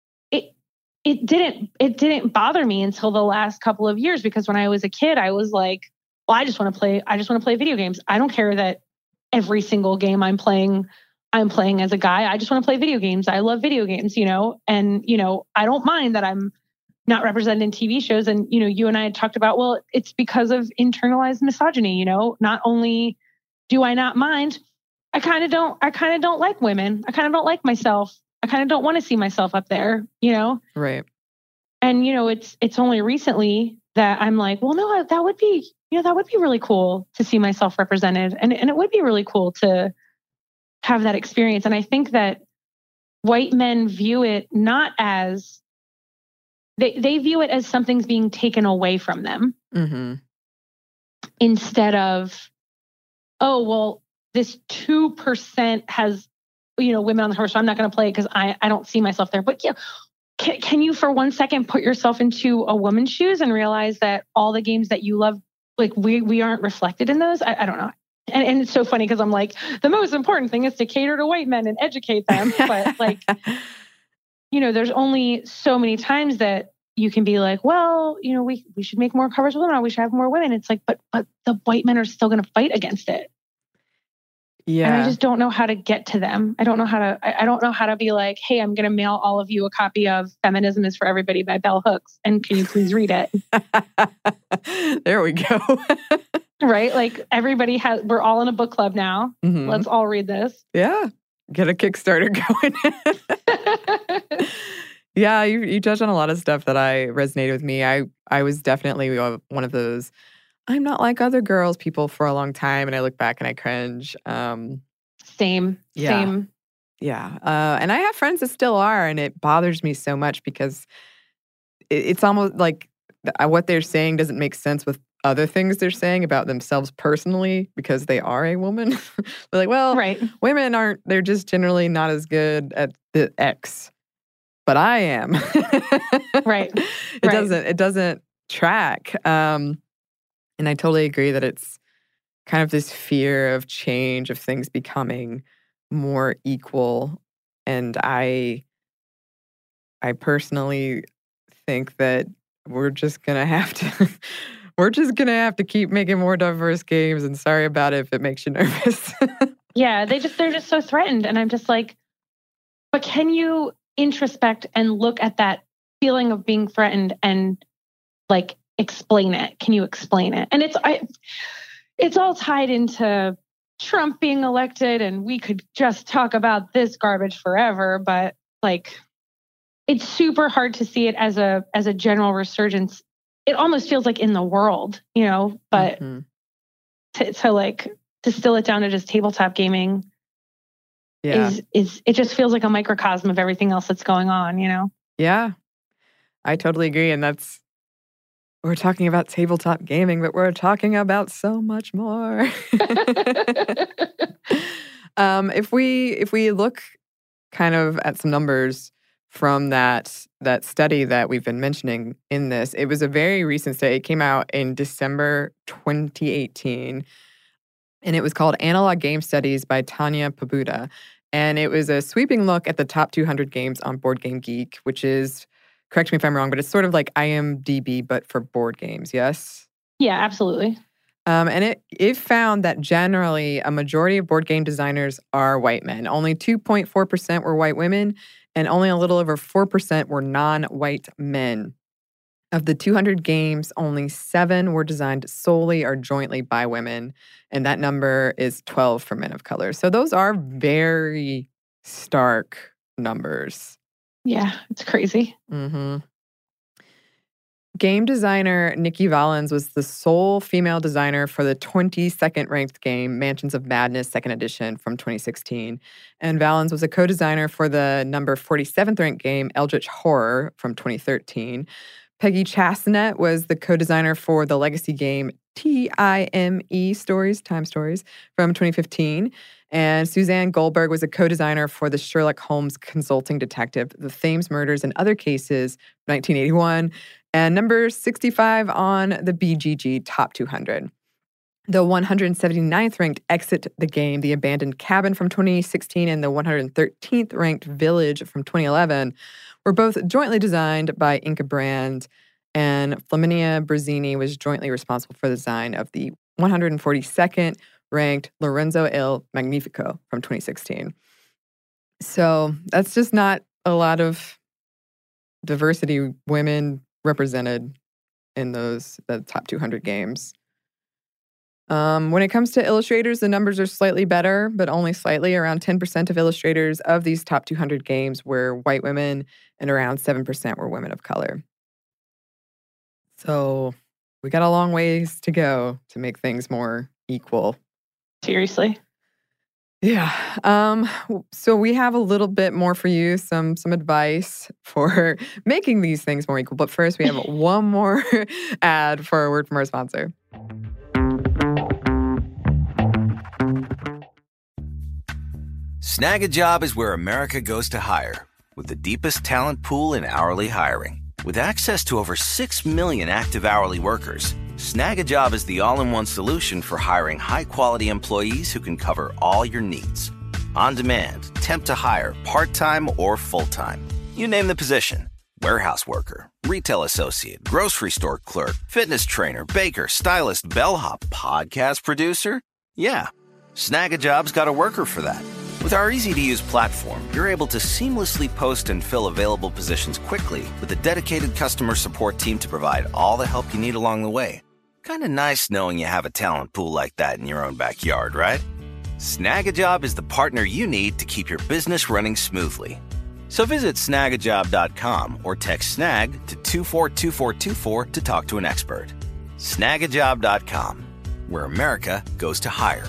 it didn't bother me until the last couple of years, because when I was a kid, I was like, well, I just want to play video games. I don't care that every single game I'm playing as a guy. I just want to play video games. I love video games, and, I don't mind that I'm not represented in TV shows. And, you and I had talked about, well, it's because of internalized misogyny, not only do I not mind, I kind of don't like women. I kind of don't like myself. I kind of don't want to see myself up there, Right. And, it's only recently that I'm like, well, no, that would be really cool to see myself represented. And it would be really cool to have that experience. And I think that white men view it not as, they view it as something's being taken away from them. Mm-hmm. Instead of, oh, well, this 2% has, women on the cover, so I'm not going to play it because I don't see myself there. But can you for 1 second put yourself into a woman's shoes and realize that all the games that you love, like we aren't reflected in those? I don't know. And it's so funny because I'm like, the most important thing is to cater to white men and educate them. But like, there's only so many times that you can be like, well, we should make more covers with women, or we should have more women. It's like, but the white men are still going to fight against it. Yeah. And I just don't know how to get to them. I don't know how to be like, hey, I'm going to mail all of you a copy of Feminism is for Everybody by Bell Hooks. And can you please read it? There we go. Right? Like we're all in a book club now. Mm-hmm. Let's all read this. Yeah. Get a Kickstarter going. Yeah, you touched on a lot of stuff that I resonated with me. I was definitely one of those I'm not like other girls people for a long time, and I look back and I cringe. Same. Yeah. And I have friends that still are, and it bothers me so much because it's almost like what they're saying doesn't make sense with other things they're saying about themselves personally because they are a woman. They're like, well, right. Women they're just generally not as good at the X. But I am. Right. It doesn't track. And I totally agree that it's kind of this fear of change, of things becoming more equal. And I personally think that we're just gonna have to keep making more diverse games. And sorry about it if it makes you nervous. Yeah, they're just so threatened. And I'm just like, but can you introspect and look at that feeling of being threatened and like explain it? Can you explain it? And it's all tied into Trump being elected, and we could just talk about this garbage forever, but like it's super hard to see it as a general resurgence. It almost feels like in the world, but to like distill it down to just tabletop gaming is it just feels like a microcosm of everything else that's going on, Yeah, I totally agree. And we're talking about tabletop gaming, but we're talking about so much more. If we look kind of at some numbers from that study that we've been mentioning in this, it was a very recent study. It came out in December 2018, and it was called Analog Game Studies by Tanya Pabuda. And it was a sweeping look at the top 200 games on Board Game Geek, which is, correct me if I'm wrong, but it's sort of like IMDb, but for board games, yes? Yeah, absolutely. And it found that generally a majority of board game designers are white men. Only 2.4% were white women, and only a little over 4% were non-white men. Of the 200 games, only 7 were designed solely or jointly by women, and that number is 12 for men of color. So those are very stark numbers. Yeah, it's crazy. Mm-hmm. Game designer Nikki Valens was the sole female designer for the 22nd ranked game, Mansions of Madness 2nd Edition from 2016. And Valens was a co-designer for the number 47th ranked game, Eldritch Horror from 2013. Peggy Chasnet was the co-designer for the legacy game Time Stories from 2015. And Suzanne Goldberg was a co-designer for the Sherlock Holmes Consulting Detective, The Thames Murders and Other Cases, 1981, and number 65 on the BGG Top 200. The 179th ranked Exit the Game, The Abandoned Cabin from 2016, and the 113th ranked Village from 2011 were both jointly designed by Inca Brand, and Flaminia Brazzini was jointly responsible for the design of the 142nd ranked Lorenzo il Magnifico from 2016. So that's just not a lot of diversity women represented in the top 200 games. When it comes to illustrators, the numbers are slightly better, but only slightly. Around 10% of illustrators of these top 200 games were white women, and around 7% were women of color. So we got a long ways to go to make things more equal. Seriously? Yeah. So we have a little bit more for you, some advice for making these things more equal. But first, we have one more ad for a word from our sponsor. Snag a Job is where America goes to hire, with the deepest talent pool in hourly hiring. With access to over 6 million active hourly workers, Snag a Job is the all-in-one solution for hiring high-quality employees who can cover all your needs. On demand, temp to hire, part-time or full-time. You name the position. Warehouse worker, retail associate, grocery store clerk, fitness trainer, baker, stylist, bellhop, podcast producer. Yeah, Snag a Job's got a worker for that. With our easy-to-use platform, you're able to seamlessly post and fill available positions quickly with a dedicated customer support team to provide all the help you need along the way. Kind of nice knowing you have a talent pool like that in your own backyard, right? Snag a Job is the partner you need to keep your business running smoothly. So visit snagajob.com or text SNAG to 242424 to talk to an expert. Snagajob.com, where America goes to hire.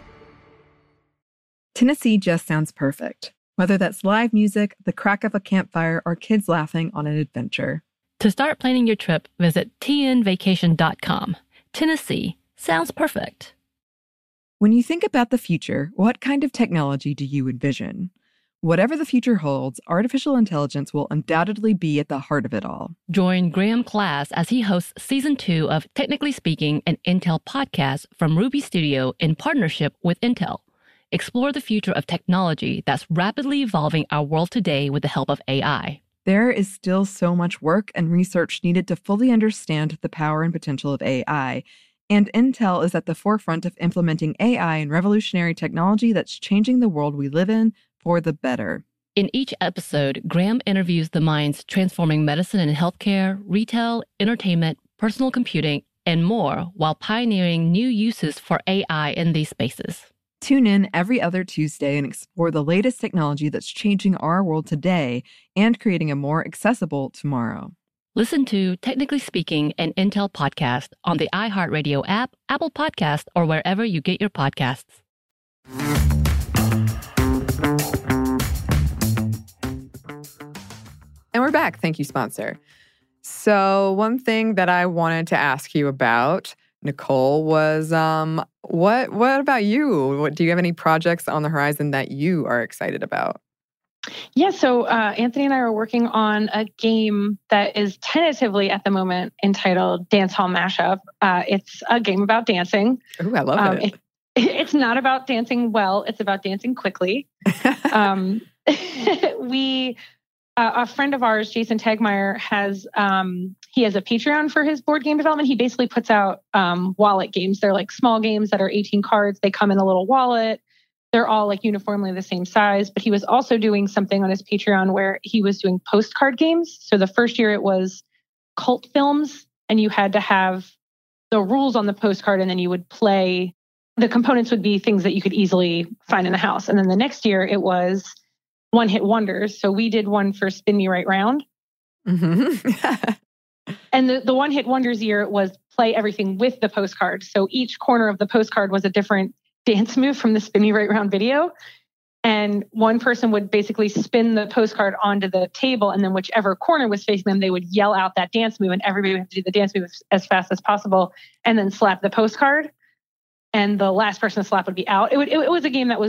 Tennessee just sounds perfect, whether that's live music, the crack of a campfire, or kids laughing on an adventure. To start planning your trip, visit tnvacation.com. Tennessee sounds perfect. When you think about the future, what kind of technology do you envision? Whatever the future holds, artificial intelligence will undoubtedly be at the heart of it all. Join Graham Class as he hosts Season 2 of Technically Speaking, an Intel podcast from Ruby Studio in partnership with Intel. Explore the future of technology that's rapidly evolving our world today with the help of AI. There is still so much work and research needed to fully understand the power and potential of AI, and Intel is at the forefront of implementing AI and revolutionary technology that's changing the world we live in for the better. In each episode, Graham interviews the minds transforming medicine and healthcare, retail, entertainment, personal computing, and more while pioneering new uses for AI in these spaces. Tune in every other Tuesday and explore the latest technology that's changing our world today and creating a more accessible tomorrow. Listen to Technically Speaking, an Intel podcast on the iHeartRadio app, Apple Podcast, or wherever you get your podcasts. And we're back. Thank you, sponsor. So one thing that I wanted to ask you about, Nicole, was what about you? Do you have any projects on the horizon that you are excited about? Yeah, so Anthony and I are working on a game that is tentatively at the moment entitled Dance Hall Mashup. It's a game about dancing. Ooh, I love it. It's not about dancing well. It's about dancing quickly. A friend of ours, Jason Tegmeyer, he has a Patreon for his board game development. He basically puts out wallet games. They're like small games that are 18 cards. They come in a little wallet. They're all like uniformly the same size. But he was also doing something on his Patreon where he was doing postcard games. So the first year it was cult films, and you had to have the rules on the postcard, and then you would play. The components would be things that you could easily find in the house. And then the next year it was one-hit wonders. So we did one for Spin Me Right Round. Mm-hmm. And the one-hit wonders year was play everything with the postcard. So each corner of the postcard was a different dance move from the Spin Me Right Round video. And one person would basically spin the postcard onto the table, and then whichever corner was facing them, they would yell out that dance move, and everybody would have to do the dance move as fast as possible and then slap the postcard. And the last person to slap would be out. It was a game that was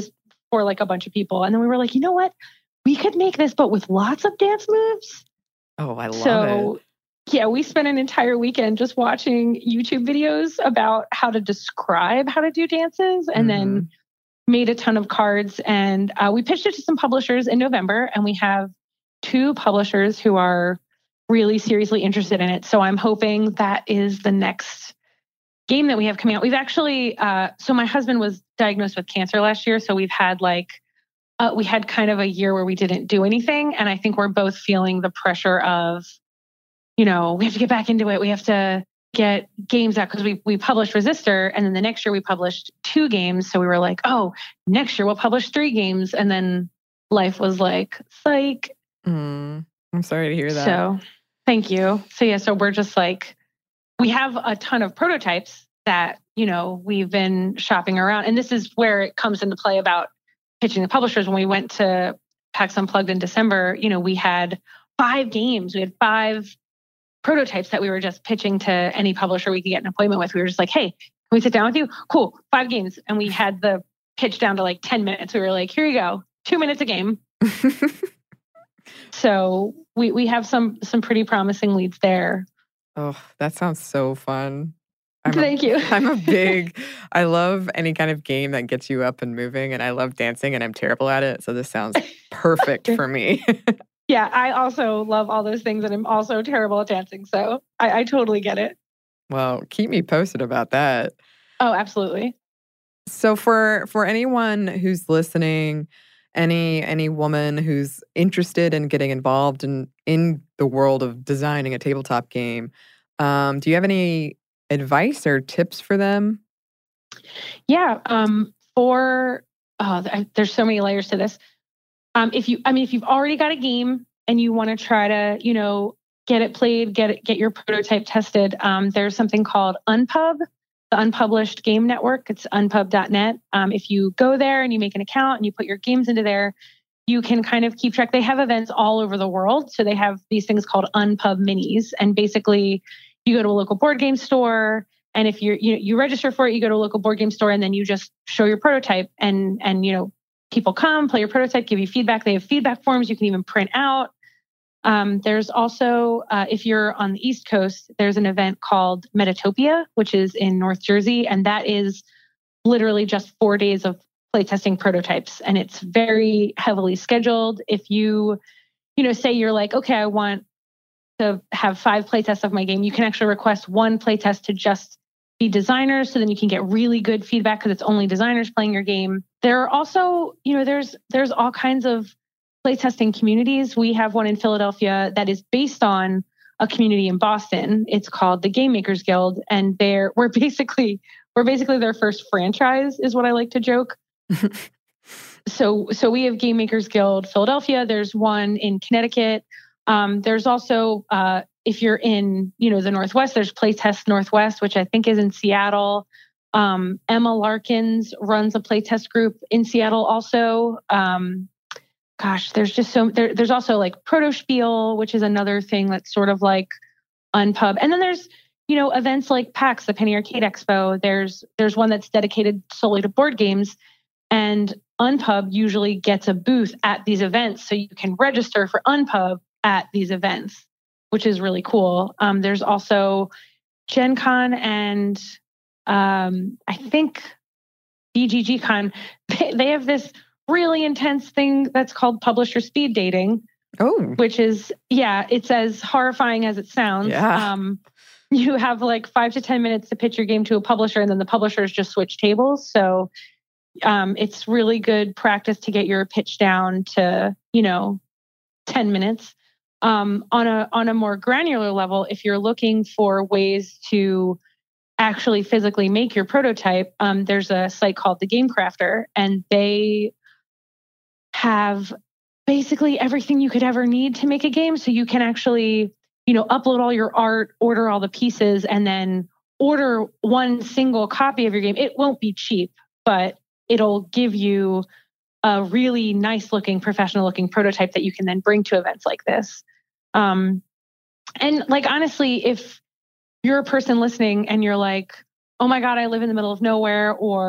for like a bunch of people. And then we were like, you know what? We could make this, but with lots of dance moves. Oh, I love it. Yeah, we spent an entire weekend just watching YouTube videos about how to describe how to do dances and then made a ton of cards. And we pitched it to some publishers in November, and we have 2 publishers who are really seriously interested in it. So I'm hoping that is the next game that we have coming out. We've actually, so my husband was diagnosed with cancer last year. So we've had we had kind of a year where we didn't do anything. And I think we're both feeling the pressure of, we have to get back into it. We have to get games out because we published Resistor, and then the next year we published 2 games. So we were like, oh, next year we'll publish 3 games. And then life was like, psych. I'm sorry to hear that. So thank you. So yeah, so we're just like, we have a ton of prototypes that, we've been shopping around. And this is where it comes into play about pitching the publishers. When we went to PAX Unplugged in December, we had 5 games. We had 5 prototypes that we were just pitching to any publisher we could get an appointment with. We were just like, hey, can we sit down with you? Cool, 5 games. And we had the pitch down to like 10 minutes. We were like, here you go, 2 minutes a game. So we have some pretty promising leads there. Oh, that sounds so fun. Thank you. I love any kind of game that gets you up and moving, and I love dancing, and I'm terrible at it. So this sounds perfect for me. Yeah, I also love all those things, and I'm also terrible at dancing. So I totally get it. Well, keep me posted about that. Oh, absolutely. So for anyone who's listening, any woman who's interested in getting involved in the world of designing a tabletop game, do you have any advice or tips for them? Yeah. There's so many layers to this. If you've already got a game and you want to try to, get it played, get your prototype tested, there's something called Unpub, the Unpublished Game Network. It's unpub.net. If you go there and you make an account and you put your games into there, you can kind of keep track. They have events all over the world. So they have these things called Unpub Minis. And basically you go to a local board game store, and if you register for it, you go to a local board game store, and then you just show your prototype, and people come, play your prototype, give you feedback. They have feedback forms you can even print out. There's also, if you're on the East Coast, there's an event called Metatopia, which is in North Jersey. And that is literally just 4 days of playtesting prototypes. And it's very heavily scheduled. If you, say you're like, okay, I want to have 5 playtests of my game, you can actually request 1 playtest to just be designers. So then you can get really good feedback because it's only designers playing your game. There are also, there's all kinds of playtesting communities. We have one in Philadelphia that is based on a community in Boston. It's called the Game Makers Guild, and we're basically their first franchise, is what I like to joke. So we have Game Makers Guild Philadelphia. There's one in Connecticut. There's also if you're in the Northwest, there's Playtest Northwest, which I think is in Seattle. Emma Larkins runs a playtest group in Seattle also. There's just there's also like Protospiel, which is another thing that's sort of like Unpub. And then there's, events like PAX, the Penny Arcade Expo. There's one that's dedicated solely to board games, and Unpub usually gets a booth at these events. So you can register for Unpub at these events, which is really cool. There's also Gen Con and I think BGG Con. They have this really intense thing that's called publisher speed dating. Oh, which is, it's as horrifying as it sounds. Yeah. You have like 5 to 10 minutes to pitch your game to a publisher, and then the publishers just switch tables. So it's really good practice to get your pitch down to, 10 minutes. On a more granular level, if you're looking for ways to actually physically make your prototype, there's a site called The Game Crafter, and they have basically everything you could ever need to make a game. So you can actually, upload all your art, order all the pieces, and then order one single copy of your game. It won't be cheap, but it'll give you a really nice looking, professional looking prototype that you can then bring to events like this. And like, honestly, if you're a person listening and you're like, oh my God, I live in the middle of nowhere, or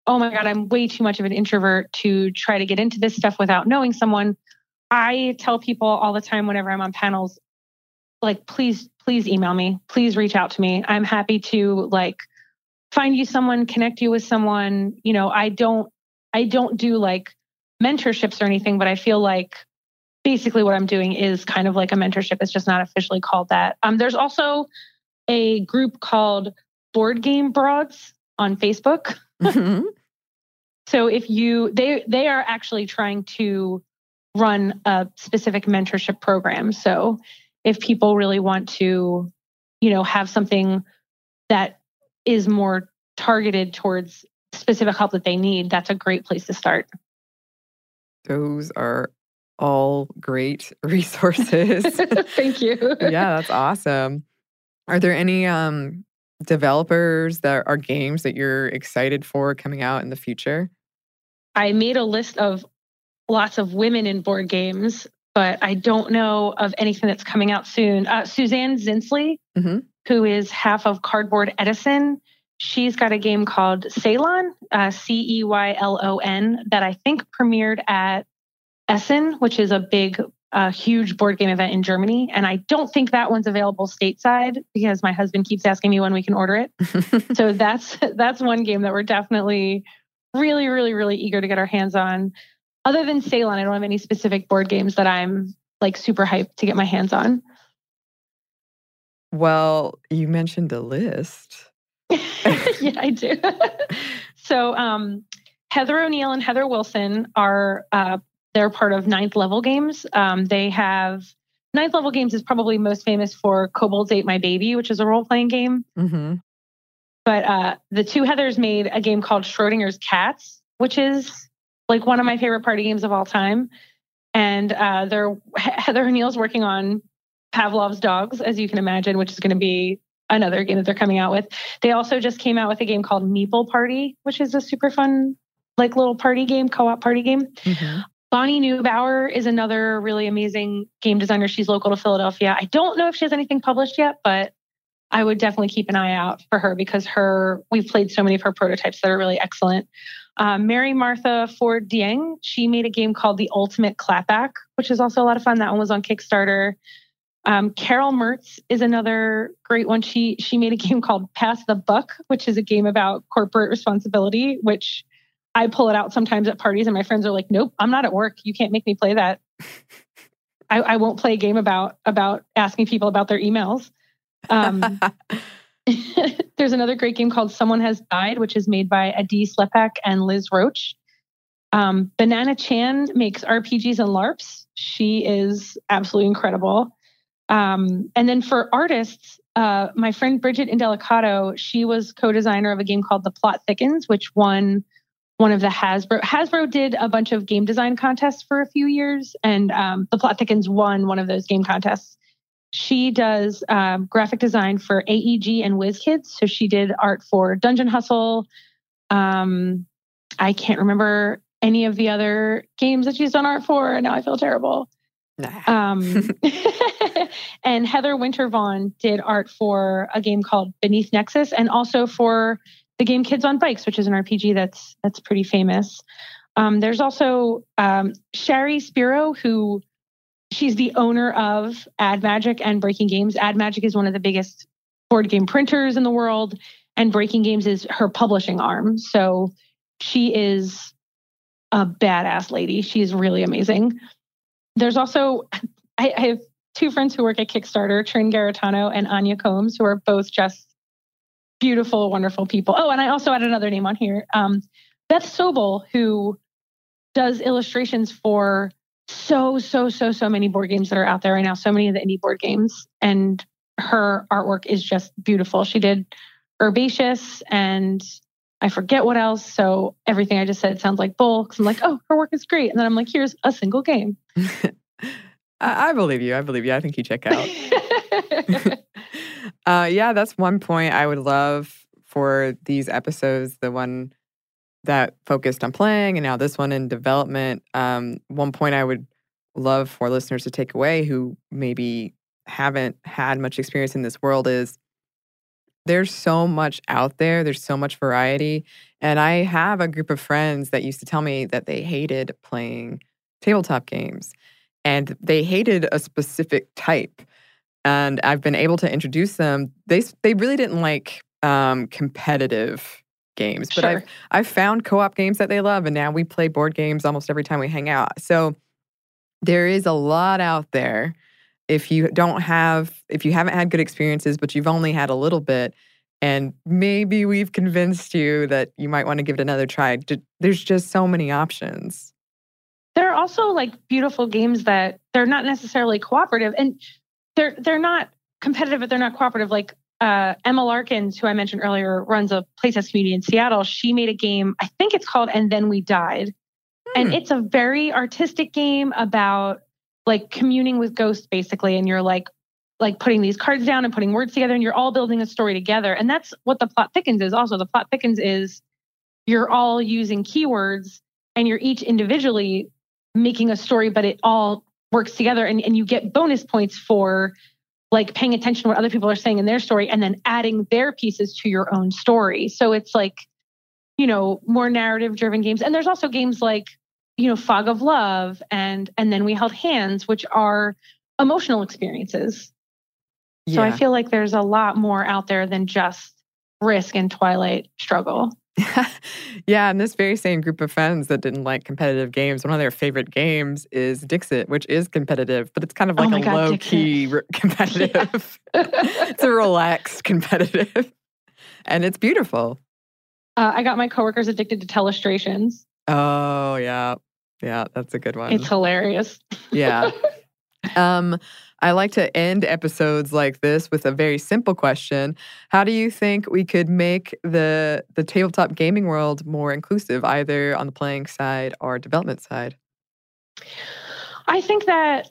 oh my God, I'm way too much of an introvert to try to get into this stuff without knowing someone. I tell people all the time whenever I'm on panels, like, please email me. Please reach out to me. I'm happy to like find you someone, connect you with someone. You know, I don't do like mentorships or anything, but I feel like basically what I'm doing is kind of like a mentorship. It's just not officially called that. There's also a group called Board Game Broads on Facebook. Mhm. So if they are actually trying to run a specific mentorship program. So if people really want to, you know, have something that is more targeted towards specific help that they need, that's a great place to start. Those are all great resources. Thank you. Yeah, that's awesome. Are there any developers that are games that you're excited for coming out in the future? I made a list of lots of women in board games, but I don't know of anything that's coming out soon. Suzanne Zinsley, Mhm. who is half of Cardboard Edison, she's got a game called Ceylon, Ceylon, that I think premiered at Essen, which is a big, huge board game event in Germany. And I don't think that one's available stateside because my husband keeps asking me when we can order it. So that's one game that we're definitely really, really, really eager to get our hands on. Other than Ceylon, I don't have any specific board games that I'm like super hyped to get my hands on. Well, you mentioned a list. Yeah, I do. So Heather O'Neill and Heather Wilson are they're part of Ninth Level Games. They have Ninth Level Games is probably most famous for Kobolds Ate My Baby, which is a role-playing game. Mm-hmm. But the two Heathers made a game called Schrodinger's Cats, which is like one of my favorite party games of all time. And Heather O'Neill's working on Pavlov's Dogs, as you can imagine, which is going to be another game that they're coming out with. They also just came out with a game called Meeple Party, which is a super fun, like little party game, co-op party game. Mm-hmm. Bonnie Neubauer is another really amazing game designer. She's local to Philadelphia. I don't know if she has anything published yet, but I would definitely keep an eye out for her because we've played so many of her prototypes that are really excellent. Mary Martha Ford Dieng, she made a game called The Ultimate Clapback, which is also a lot of fun. That one was on Kickstarter. Carol Mertz is another great one. She made a game called Pass the Buck, which is a game about corporate responsibility, which I pull it out sometimes at parties and my friends are like, nope, I'm not at work. You can't make me play that. I won't play a game about asking people about their emails. There's another great game called Someone Has Died, which is made by Adi Slepak and Liz Roach. Banana Chan makes RPGs and LARPs. She is absolutely incredible. And then for artists, my friend Bridget Indelicato, she was co-designer of a game called The Plot Thickens, which won one of the Hasbro. Hasbro did a bunch of game design contests for a few years, and The Plot Thickens won one of those game contests. She does graphic design for AEG and WizKids. So she did art for Dungeon Hustle. I can't remember any of the other games that she's done art for, and now I feel terrible. Nah. And Heather Wintervaughn did art for a game called Beneath Nexus, and also for the game Kids on Bikes, which is an RPG that's pretty famous. There's also Shari Spiro, who she's the owner of Ad Magic and Breaking Games. Ad Magic is one of the biggest board game printers in the world, and Breaking Games is her publishing arm. So she is a badass lady. She's really amazing. There's also, I have two friends who work at Kickstarter, Trin Garitano and Anya Combs, who are both just beautiful, wonderful people. Oh, and I also added another name on here. Beth Sobel, who does illustrations for so many board games that are out there right now, so many of the indie board games. And her artwork is just beautiful. She did Herbaceous and I forget what else. So everything I just said sounds like bull because I'm like, oh, her work is great. And then I'm like, here's a single game. I believe you. I think you check out. Yeah, that's one point I would love for these episodes, the one that focused on playing and now this one in development. One point I would love for listeners to take away who maybe haven't had much experience in this world is there's so much out there. There's so much variety. And I have a group of friends that used to tell me that they hated playing tabletop games and they hated a specific type. And I've been able to introduce them. They really didn't like competitive games, but Sure. I've found co-op games that they love, and now we play board games almost every time we hang out. So there is a lot out there. If you haven't had good experiences, but you've only had a little bit, and maybe we've convinced you that you might want to give it another try, there's just so many options. There are also like beautiful games that they're not necessarily cooperative, and they're not competitive, but they're not cooperative. Like Emma Larkins, who I mentioned earlier, runs a playtest community in Seattle. She made a game, I think it's called And Then We Died. And it's a very artistic game about like communing with ghosts, basically. And you're like putting these cards down and putting words together, and you're all building a story together. And that's what the Plot Thickens is also. The Plot Thickens is you're all using keywords and you're each individually making a story, but it all works together, and you get bonus points for like paying attention to what other people are saying in their story and then adding their pieces to your own story. So it's like, more narrative driven games. And there's also games like, Fog of Love and Then We Held Hands, which are emotional experiences. Yeah. So I feel like there's a lot more out there than just Risk and Twilight Struggle. Yeah, and this very same group of friends that didn't like competitive games, one of their favorite games is Dixit, which is competitive, but it's kind of like low-key competitive. It's a relaxed competitive, and it's beautiful. I got my coworkers addicted to Telestrations. Oh, yeah. Yeah, that's a good one. It's hilarious. Yeah. I like to end episodes like this with a very simple question. How do you think we could make the tabletop gaming world more inclusive, either on the playing side or development side? I think that,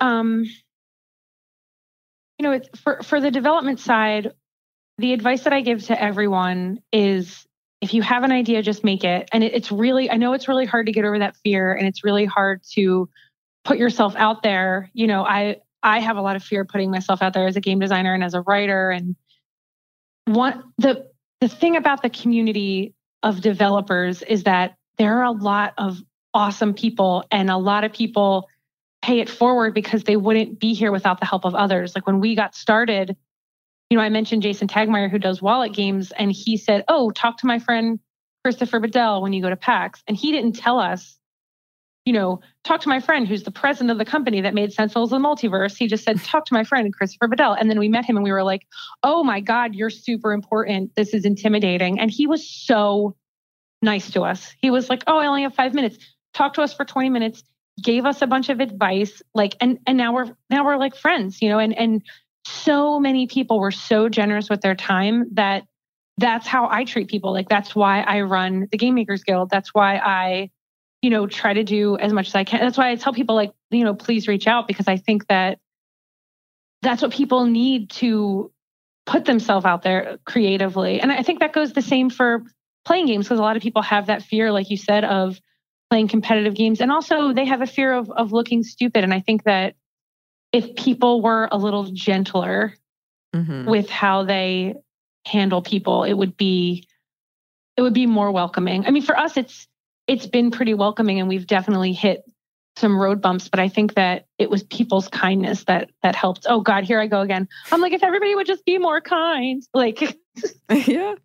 for the development side, the advice that I give to everyone is if you have an idea, just make it. And I know it's really hard to get over that fear, and it's really hard to put yourself out there. I have a lot of fear putting myself out there as a game designer and as a writer. And the thing about the community of developers is that there are a lot of awesome people, and a lot of people pay it forward because they wouldn't be here without the help of others. Like when we got started, I mentioned Jason Tagmeyer, who does Wallet Games, and he said, "Oh, talk to my friend Christopher Bedell when you go to PAX." And he didn't tell us, talk to my friend who's the president of the company that made Sentinels of the Multiverse. He just said, talk to my friend Christopher Bedell. And then we met him and we were like, oh my God, you're super important. This is intimidating. And he was so nice to us. He was like, oh, I only have 5 minutes. Talk to us for 20 minutes, gave us a bunch of advice. And now we're like friends, and so many people were so generous with their time that's how I treat people. Like, that's why I run the Game Makers Guild. That's why I try to do as much as I can. That's why I tell people, like, please reach out, because I think that that's what people need to put themselves out there creatively. And I think that goes the same for playing games, because a lot of people have that fear, like you said, of playing competitive games. And also they have a fear of looking stupid. And I think that if people were a little gentler with how they handle people, it would be more welcoming. I mean, for us, it's been pretty welcoming, and we've definitely hit some road bumps, but I think that it was people's kindness that helped. Oh God, here I go again. I'm like, if everybody would just be more kind, like. Yeah.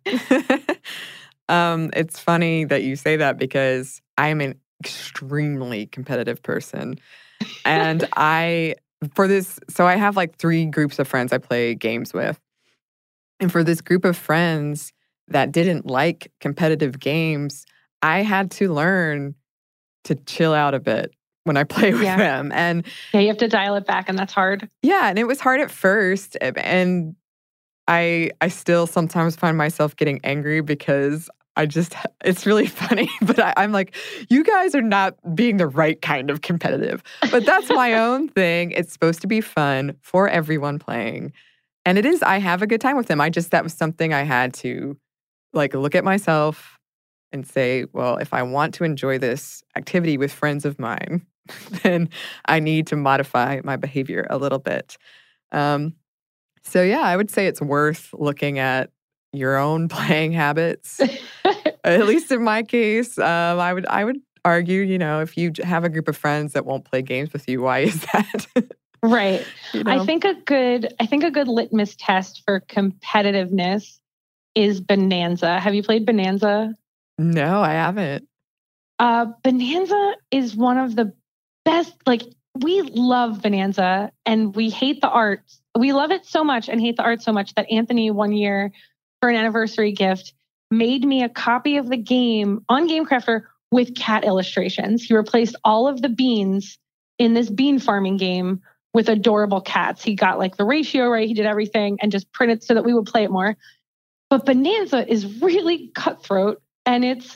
It's funny that you say that, because I'm an extremely competitive person. And I have like 3 groups of friends I play games with. And for this group of friends that didn't like competitive games, I had to learn to chill out a bit when I play with them. And you have to dial it back, and that's hard. Yeah, and it was hard at first. And I still sometimes find myself getting angry, because it's really funny. But I'm like, you guys are not being the right kind of competitive. But that's my own thing. It's supposed to be fun for everyone playing. And it is, I have a good time with them. That was something I had to like look at myself and say, well, if I want to enjoy this activity with friends of mine, then I need to modify my behavior a little bit. So yeah, I would say it's worth looking at your own playing habits. At least in my case, I would argue, if you have a group of friends that won't play games with you, why is that? Right. I think a good litmus test for competitiveness is Bonanza. Have you played Bonanza? No, I haven't. Bonanza is one of the best. Like, we love Bonanza and we hate the art. We love it so much and hate the art so much that Anthony, one year for an anniversary gift, made me a copy of the game on GameCrafter with cat illustrations. He replaced all of the beans in this bean farming game with adorable cats. He got like the ratio right. He did everything and just printed so that we would play it more. But Bonanza is really cutthroat. And it's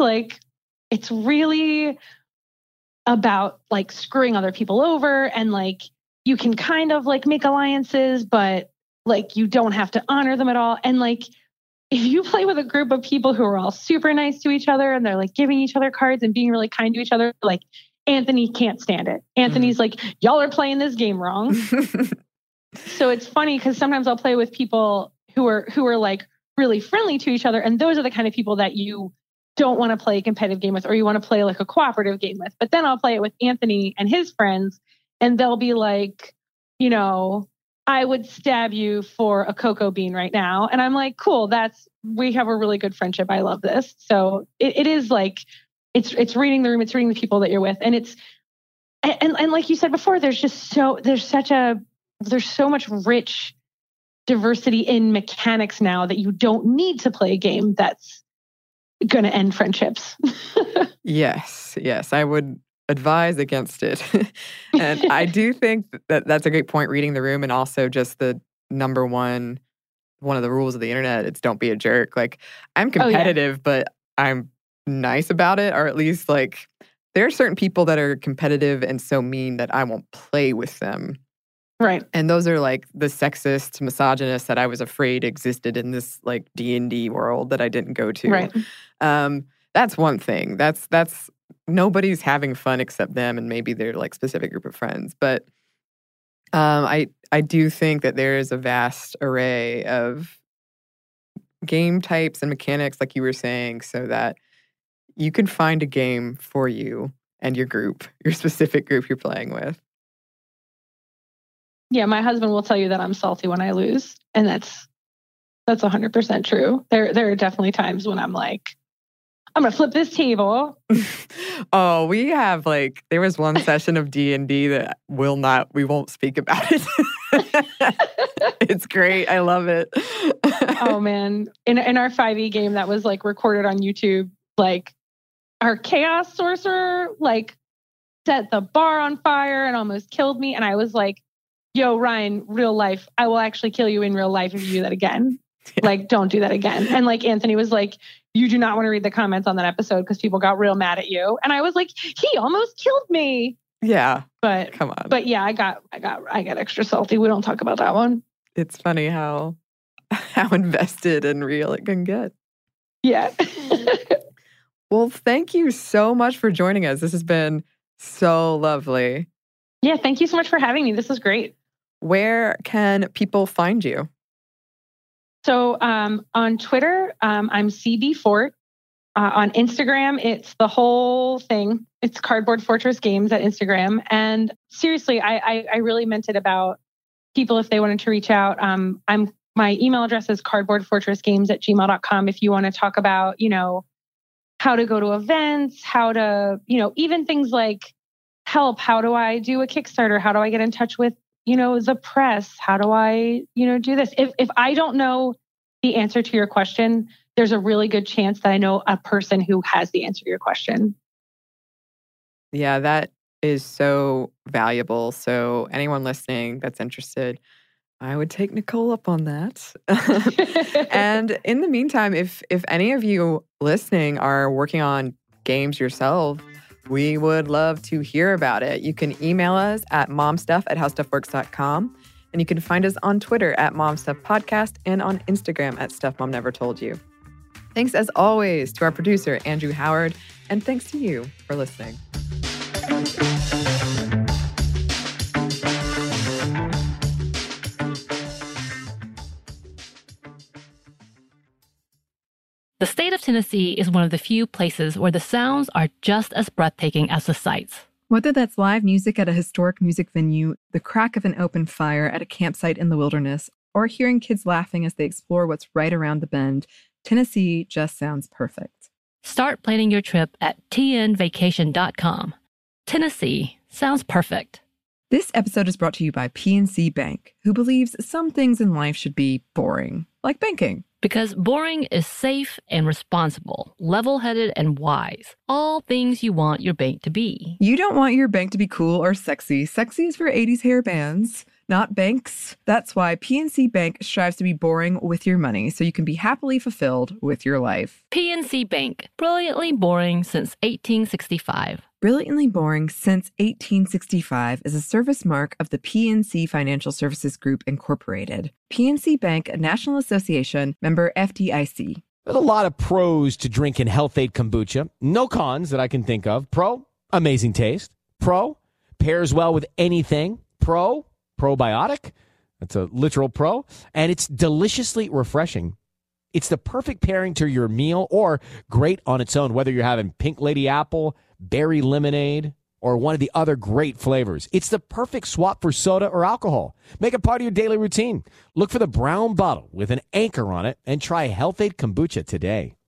really about like screwing other people over. And like, you can kind of like make alliances, but like you don't have to honor them at all. And like, if you play with a group of people who are all super nice to each other and they're like giving each other cards and being really kind to each other, like Anthony can't stand it. Anthony's like, y'all are playing this game wrong. So it's funny because sometimes I'll play with people who are like really friendly to each other. And those are the kind of people that you don't want to play a competitive game with, or you want to play like a cooperative game with. But then I'll play it with Anthony and his friends and they'll be like, I would stab you for a cocoa bean right now. And I'm like, cool, we have a really good friendship. I love this. So it is like, it's reading the room, it's reading the people that you're with. And and like you said before, there's so much rich diversity in mechanics now that you don't need to play a game that's going to end friendships. Yes, I would advise against it. And I do think that that's a great point, reading the room, and also just the number one of the rules of the internet, it's don't be a jerk. Like, I'm competitive, but I'm nice about it, or at least like there are certain people that are competitive and so mean that I won't play with them. Right. And those are like the sexist, misogynists that I was afraid existed in this like D&D world that I didn't go to. Right. That's one thing. That's nobody's having fun except them and maybe their like specific group of friends. But I do think that there is a vast array of game types and mechanics, like you were saying, so that you can find a game for you and your group, your specific group you're playing with. Yeah, my husband will tell you that I'm salty when I lose, and that's 100% true. There are definitely times when I'm like, I'm going to flip this table. Oh, we have like, there was one session of D&D that we won't speak about it. It's great. I love it. Oh man. In our 5e game that was like recorded on YouTube, like our chaos sorcerer like set the bar on fire and almost killed me. And I was like, yo, Ryan, real life, I will actually kill you in real life if you do that again. Yeah. Like, don't do that again. And like Anthony was like, you do not want to read the comments on that episode because people got real mad at you. And I was like, he almost killed me. Yeah. But come on. But yeah, I got extra salty. We don't talk about that one. It's funny how invested and real it can get. Yeah. Well, thank you so much for joining us. This has been so lovely. Yeah, thank you so much for having me. This is great. Where can people find you? So on Twitter, I'm CB Fort. On Instagram, it's the whole thing. It's Cardboard Fortress Games at Instagram. And seriously, I really meant it about people if they wanted to reach out. My email address is cardboardfortressgames@gmail.com if you want to talk about, how to go to events, how to, even things like help. How do I do a Kickstarter? How do I get in touch with, the press? How do I, do this? If I don't know the answer to your question, there's a really good chance that I know a person who has the answer to your question. Yeah, that is so valuable. So anyone listening that's interested, I would take Nicole up on that. And in the meantime, if any of you listening are working on games yourself, we would love to hear about it. You can email us at momstuff@howstuffworks.com. And you can find us on Twitter at momstuffpodcast and on Instagram at stuffmomnevertoldyou. Thanks as always to our producer, Andrew Howard, and thanks to you for listening. The state of Tennessee is one of the few places where the sounds are just as breathtaking as the sights. Whether that's live music at a historic music venue, the crack of an open fire at a campsite in the wilderness, or hearing kids laughing as they explore what's right around the bend, Tennessee just sounds perfect. Start planning your trip at tnvacation.com. Tennessee sounds perfect. This episode is brought to you by PNC Bank, who believes some things in life should be boring, like banking. Because boring is safe and responsible, level-headed and wise. All things you want your bank to be. You don't want your bank to be cool or sexy. Sexy is for 80s hair bands, not banks. That's why PNC Bank strives to be boring with your money so you can be happily fulfilled with your life. PNC Bank, brilliantly boring since 1865. Brilliantly Boring Since 1865 is a service mark of the PNC Financial Services Group, Incorporated. PNC Bank, a National Association, member FDIC. There's a lot of pros to drinking Health-Ade kombucha. No cons that I can think of. Pro, amazing taste. Pro, pairs well with anything. Pro, probiotic. That's a literal pro. And it's deliciously refreshing. It's the perfect pairing to your meal or great on its own, whether you're having Pink Lady Apple, berry lemonade, or one of the other great flavors. It's the perfect swap for soda or alcohol. Make it part of your daily routine. Look for the brown bottle with an anchor on it and try Health-Ade kombucha today.